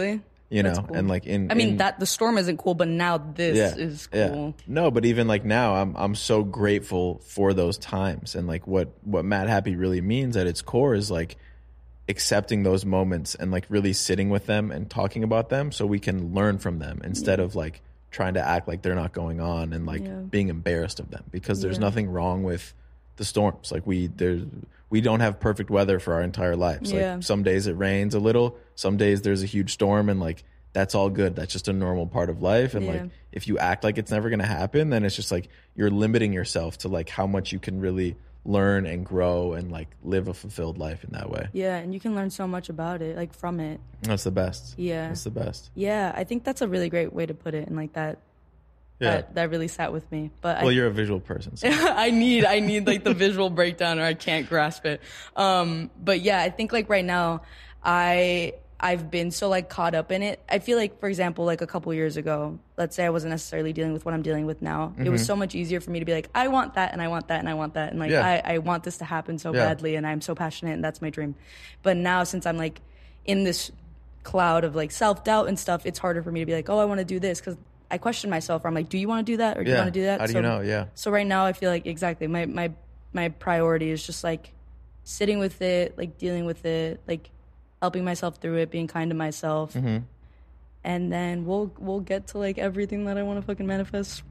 you know, cool. and like that the storm isn't cool, but now this is cool. Yeah. No, but even like now I'm so grateful for those times. And like what Mad Happy really means at its core is like accepting those moments and like really sitting with them and talking about them so we can learn from them instead of like trying to act like they're not going on and like being embarrassed of them, because there's nothing wrong with the storms. Like we don't have perfect weather for our entire lives. Like some days it rains a little, some days there's a huge storm, and like that's all good. That's just a normal part of life. And like if you act like it's never going to happen, then it's just like you're limiting yourself to like how much you can really learn and grow and like live a fulfilled life in that way. Yeah, and you can learn so much about it, like from it. That's the best. Yeah. That's the best. Yeah, I think that's a really great way to put it, and like that really sat with me. But you're a visual person. So. I need like the visual breakdown, or I can't grasp it. But yeah, I think like right now I've been so like caught up in it. I feel like, for example, like a couple years ago, let's say I wasn't necessarily dealing with what I'm dealing with now. It was so much easier for me to be like, I want that and I want that and I want that. And like, I want this to happen so badly, and I'm so passionate, and that's my dream. But now, since I'm like in this cloud of like self-doubt and stuff, it's harder for me to be like, oh, I want to do this, because I question myself. I'm like, do you want to do that, or do you want to do that? How do you know? Yeah. So right now I feel like exactly my priority is just like sitting with it, like dealing with it, like helping myself through it, being kind to myself. And then we'll get to like everything that I want to fucking manifest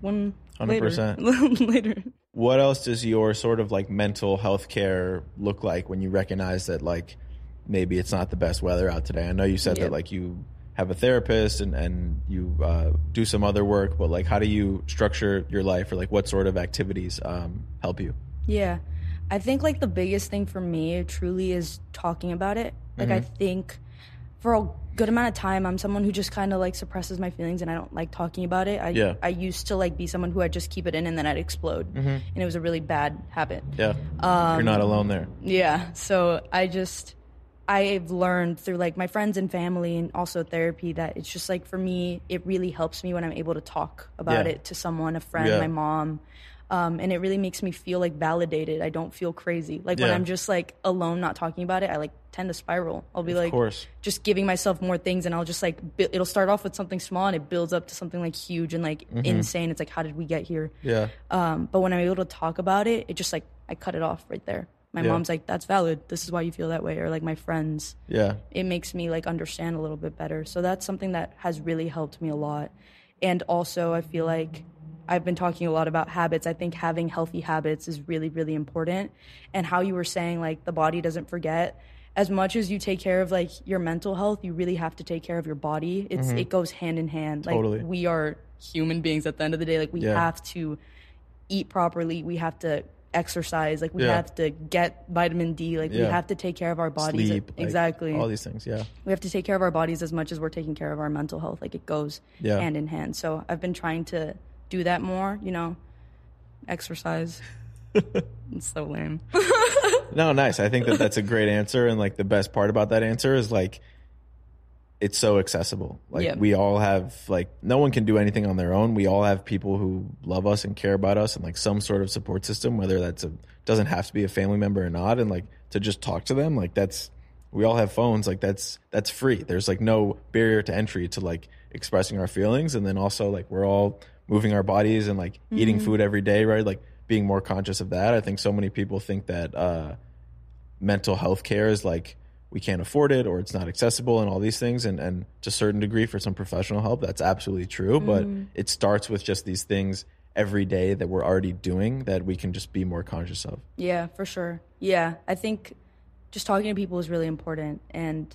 100% later. What else does your sort of like mental health care look like when you recognize that like maybe it's not the best weather out today? I know you said that like you have a therapist and you do some other work, but like how do you structure your life, or like what sort of activities help you? Yeah, I think like the biggest thing for me truly is talking about it. Like I think for a good amount of time, I'm someone who just kind of like suppresses my feelings, and I don't like talking about it. I used to like be someone who I'd just keep it in and then I'd explode, and it was a really bad habit. Yeah, you're not alone there. Yeah, so I've learned through like my friends and family and also therapy that it's just like, for me, it really helps me when I'm able to talk about it to someone, a friend, my mom. And it really makes me feel like validated. I don't feel crazy. Like when I'm just like alone, not talking about it, I like tend to spiral. I'll be like just giving myself more things, and I'll just like, it'll start off with something small and it builds up to something like huge and like insane. It's like, how did we get here? Yeah. But when I'm able to talk about it, it just like, I cut it off right there. My mom's like, that's valid. This is why you feel that way. Or like my friends. Yeah. It makes me like understand a little bit better. So that's something that has really helped me a lot. And also I feel like I've been talking a lot about habits. I think having healthy habits is really, really important. And how you were saying, like, the body doesn't forget. As much as you take care of like your mental health, you really have to take care of your body. It goes hand in hand. Totally. Like we are human beings at the end of the day. Like we have to eat properly. We have to exercise, like we have to get vitamin D, like we have to take care of our bodies. Sleep, exactly, like, all these things. We have to take care of our bodies as much as we're taking care of our mental health. Like it goes hand in hand. So I've been trying to do that more, you know, exercise. It's so lame. No, nice. I think that's a great answer, and like the best part about that answer is like it's so accessible. Like we all have, like, no one can do anything on their own. We all have people who love us and care about us, and like some sort of support system, whether that's doesn't have to be a family member or not. And like to just talk to them, like we all have phones. Like that's free. There's like no barrier to entry to like expressing our feelings. And then also like we're all moving our bodies and like eating food every day, right? Like being more conscious of that. I think so many people think that mental health care is like, we can't afford it or it's not accessible and all these things. And to a certain degree for some professional help, that's absolutely true. But it starts with just these things every day that we're already doing that we can just be more conscious of. Yeah, for sure. Yeah, I think just talking to people is really important. And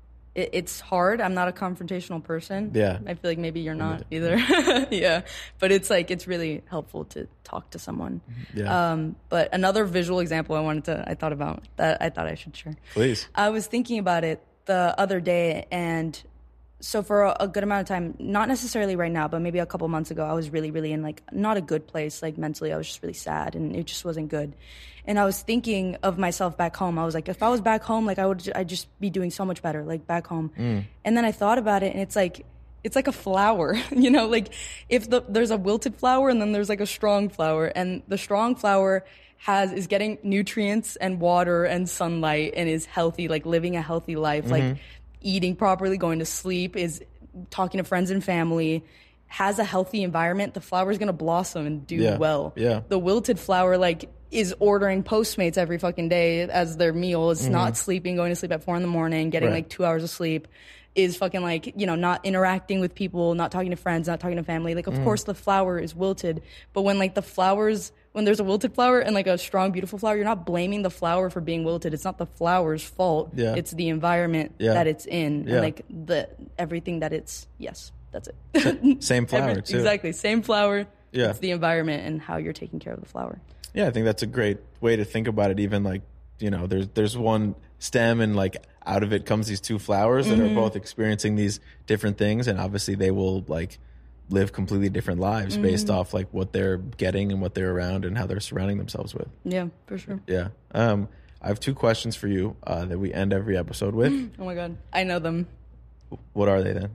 it's hard. I'm not a confrontational person. Yeah. I feel like maybe you're not either. Yeah. But it's like, it's really helpful to talk to someone. Yeah. But another visual example I thought about that I thought I should share. Please. I was thinking about it the other day, and so for a good amount of time, not necessarily right now, but maybe a couple months ago, I was really, really in like not a good place. Like mentally, I was just really sad and it just wasn't good. And I was thinking of myself back home. I was like, if I was back home, like I'd just be doing so much better, like back home. And then I thought about it, and it's like a flower, you know, like if there's a wilted flower and then there's like a strong flower, and the strong flower is getting nutrients and water and sunlight and is healthy, like living a healthy life, like eating properly, going to sleep, is talking to friends and family, has a healthy environment, the flower is going to blossom and do well. Yeah. The wilted flower, like, is ordering Postmates every fucking day as their meal, is not sleeping, going to sleep at 4 a.m, getting like 2 hours of sleep, is fucking like, you know, not interacting with people, not talking to friends, not talking to family. Like, of course the flower is wilted, but when like the flowers, when there's a wilted flower and like a strong, beautiful flower, you're not blaming the flower for being wilted. It's not the flower's fault. Yeah. It's the environment that it's in and like everything that it's, that's it. Same flower too. Exactly. Same flower. Yeah. It's the environment and how you're taking care of the flower. Yeah, I think that's a great way to think about it. Even like, you know, there's one stem and like out of it comes these two flowers that are both experiencing these different things, and obviously they will like live completely different lives based off like what they're getting and what they're around and how they're surrounding themselves with. Yeah, for sure. Yeah. I have 2 questions for you that we end every episode with. Oh my God. I know them. What are they then?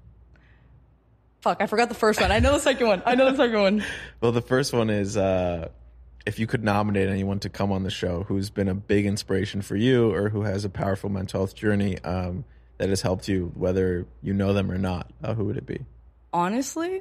Fuck, I forgot the first one. I know the second one. Well, the first one is if you could nominate anyone to come on the show who's been a big inspiration for you or who has a powerful mental health journey that has helped you, whether you know them or not, who would it be? Honestly,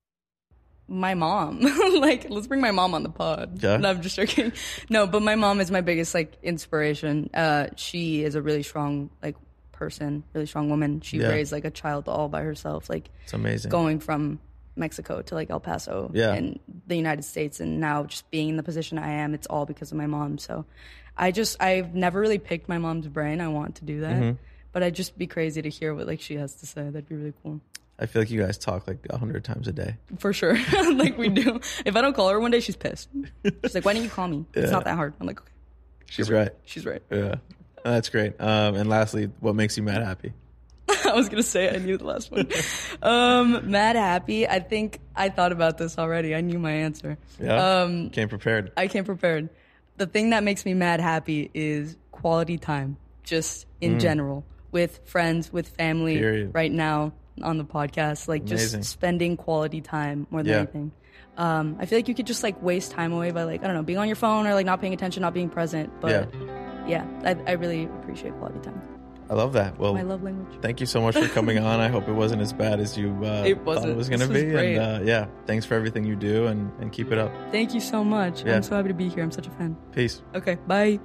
my mom. Like, let's bring my mom on the pod. Yeah? No, I'm just joking. No, but my mom is my biggest like inspiration. She is a really strong like person, really strong woman. She raised like a child all by herself. Like, It's amazing. Going from Mexico to like El Paso and the United States, and now just being in the position I am, it's all because of my mom. So I've never really picked my mom's brain. I want to do that, but I'd just be crazy to hear what like she has to say. That'd be really cool. I feel like you guys talk like 100 times a day. For sure. Like, we do. If I don't call her one day, she's pissed. She's like, why didn't you call me? It's not that hard. I'm like, okay. She's right. She's right. Yeah. That's great. And lastly, what makes you mad happy? I was going to say, I knew the last one. Mad happy. I think I thought about this already. I knew my answer. Yeah. Came prepared. I came prepared. The thing that makes me mad happy is quality time, just in general, with friends, with family. Period. Right now on the podcast, like Amazing. just spending quality time more than anything. I feel like you could just like waste time away by like, I don't know, being on your phone or like not paying attention, not being present. But I really appreciate quality time. I love that. Well, My love language. thank you so much for coming on. I hope it wasn't as bad as you thought it was going to be. Great. And thanks for everything you do and keep it up. Thank you so much. Yeah. I'm so happy to be here. I'm such a fan. Peace. Okay, bye.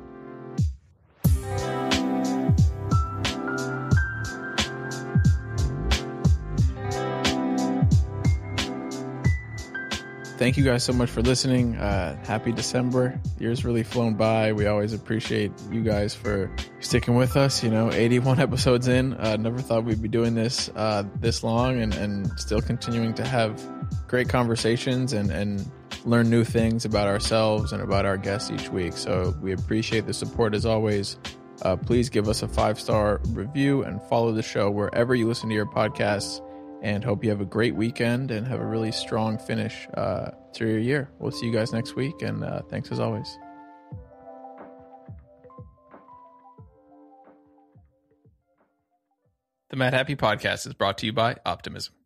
Thank you guys so much for listening. Happy December. The year's really flown by. We always appreciate you guys for sticking with us. 81 episodes in. Never thought we'd be doing this this long and still continuing to have great conversations and learn new things about ourselves and about our guests each week. So we appreciate the support as always. Please give us a 5-star review and follow the show wherever you listen to your podcasts. And hope you have a great weekend and have a really strong finish to your year. We'll see you guys next week, and thanks as always. The Mad Happy Podcast is brought to you by Optimism.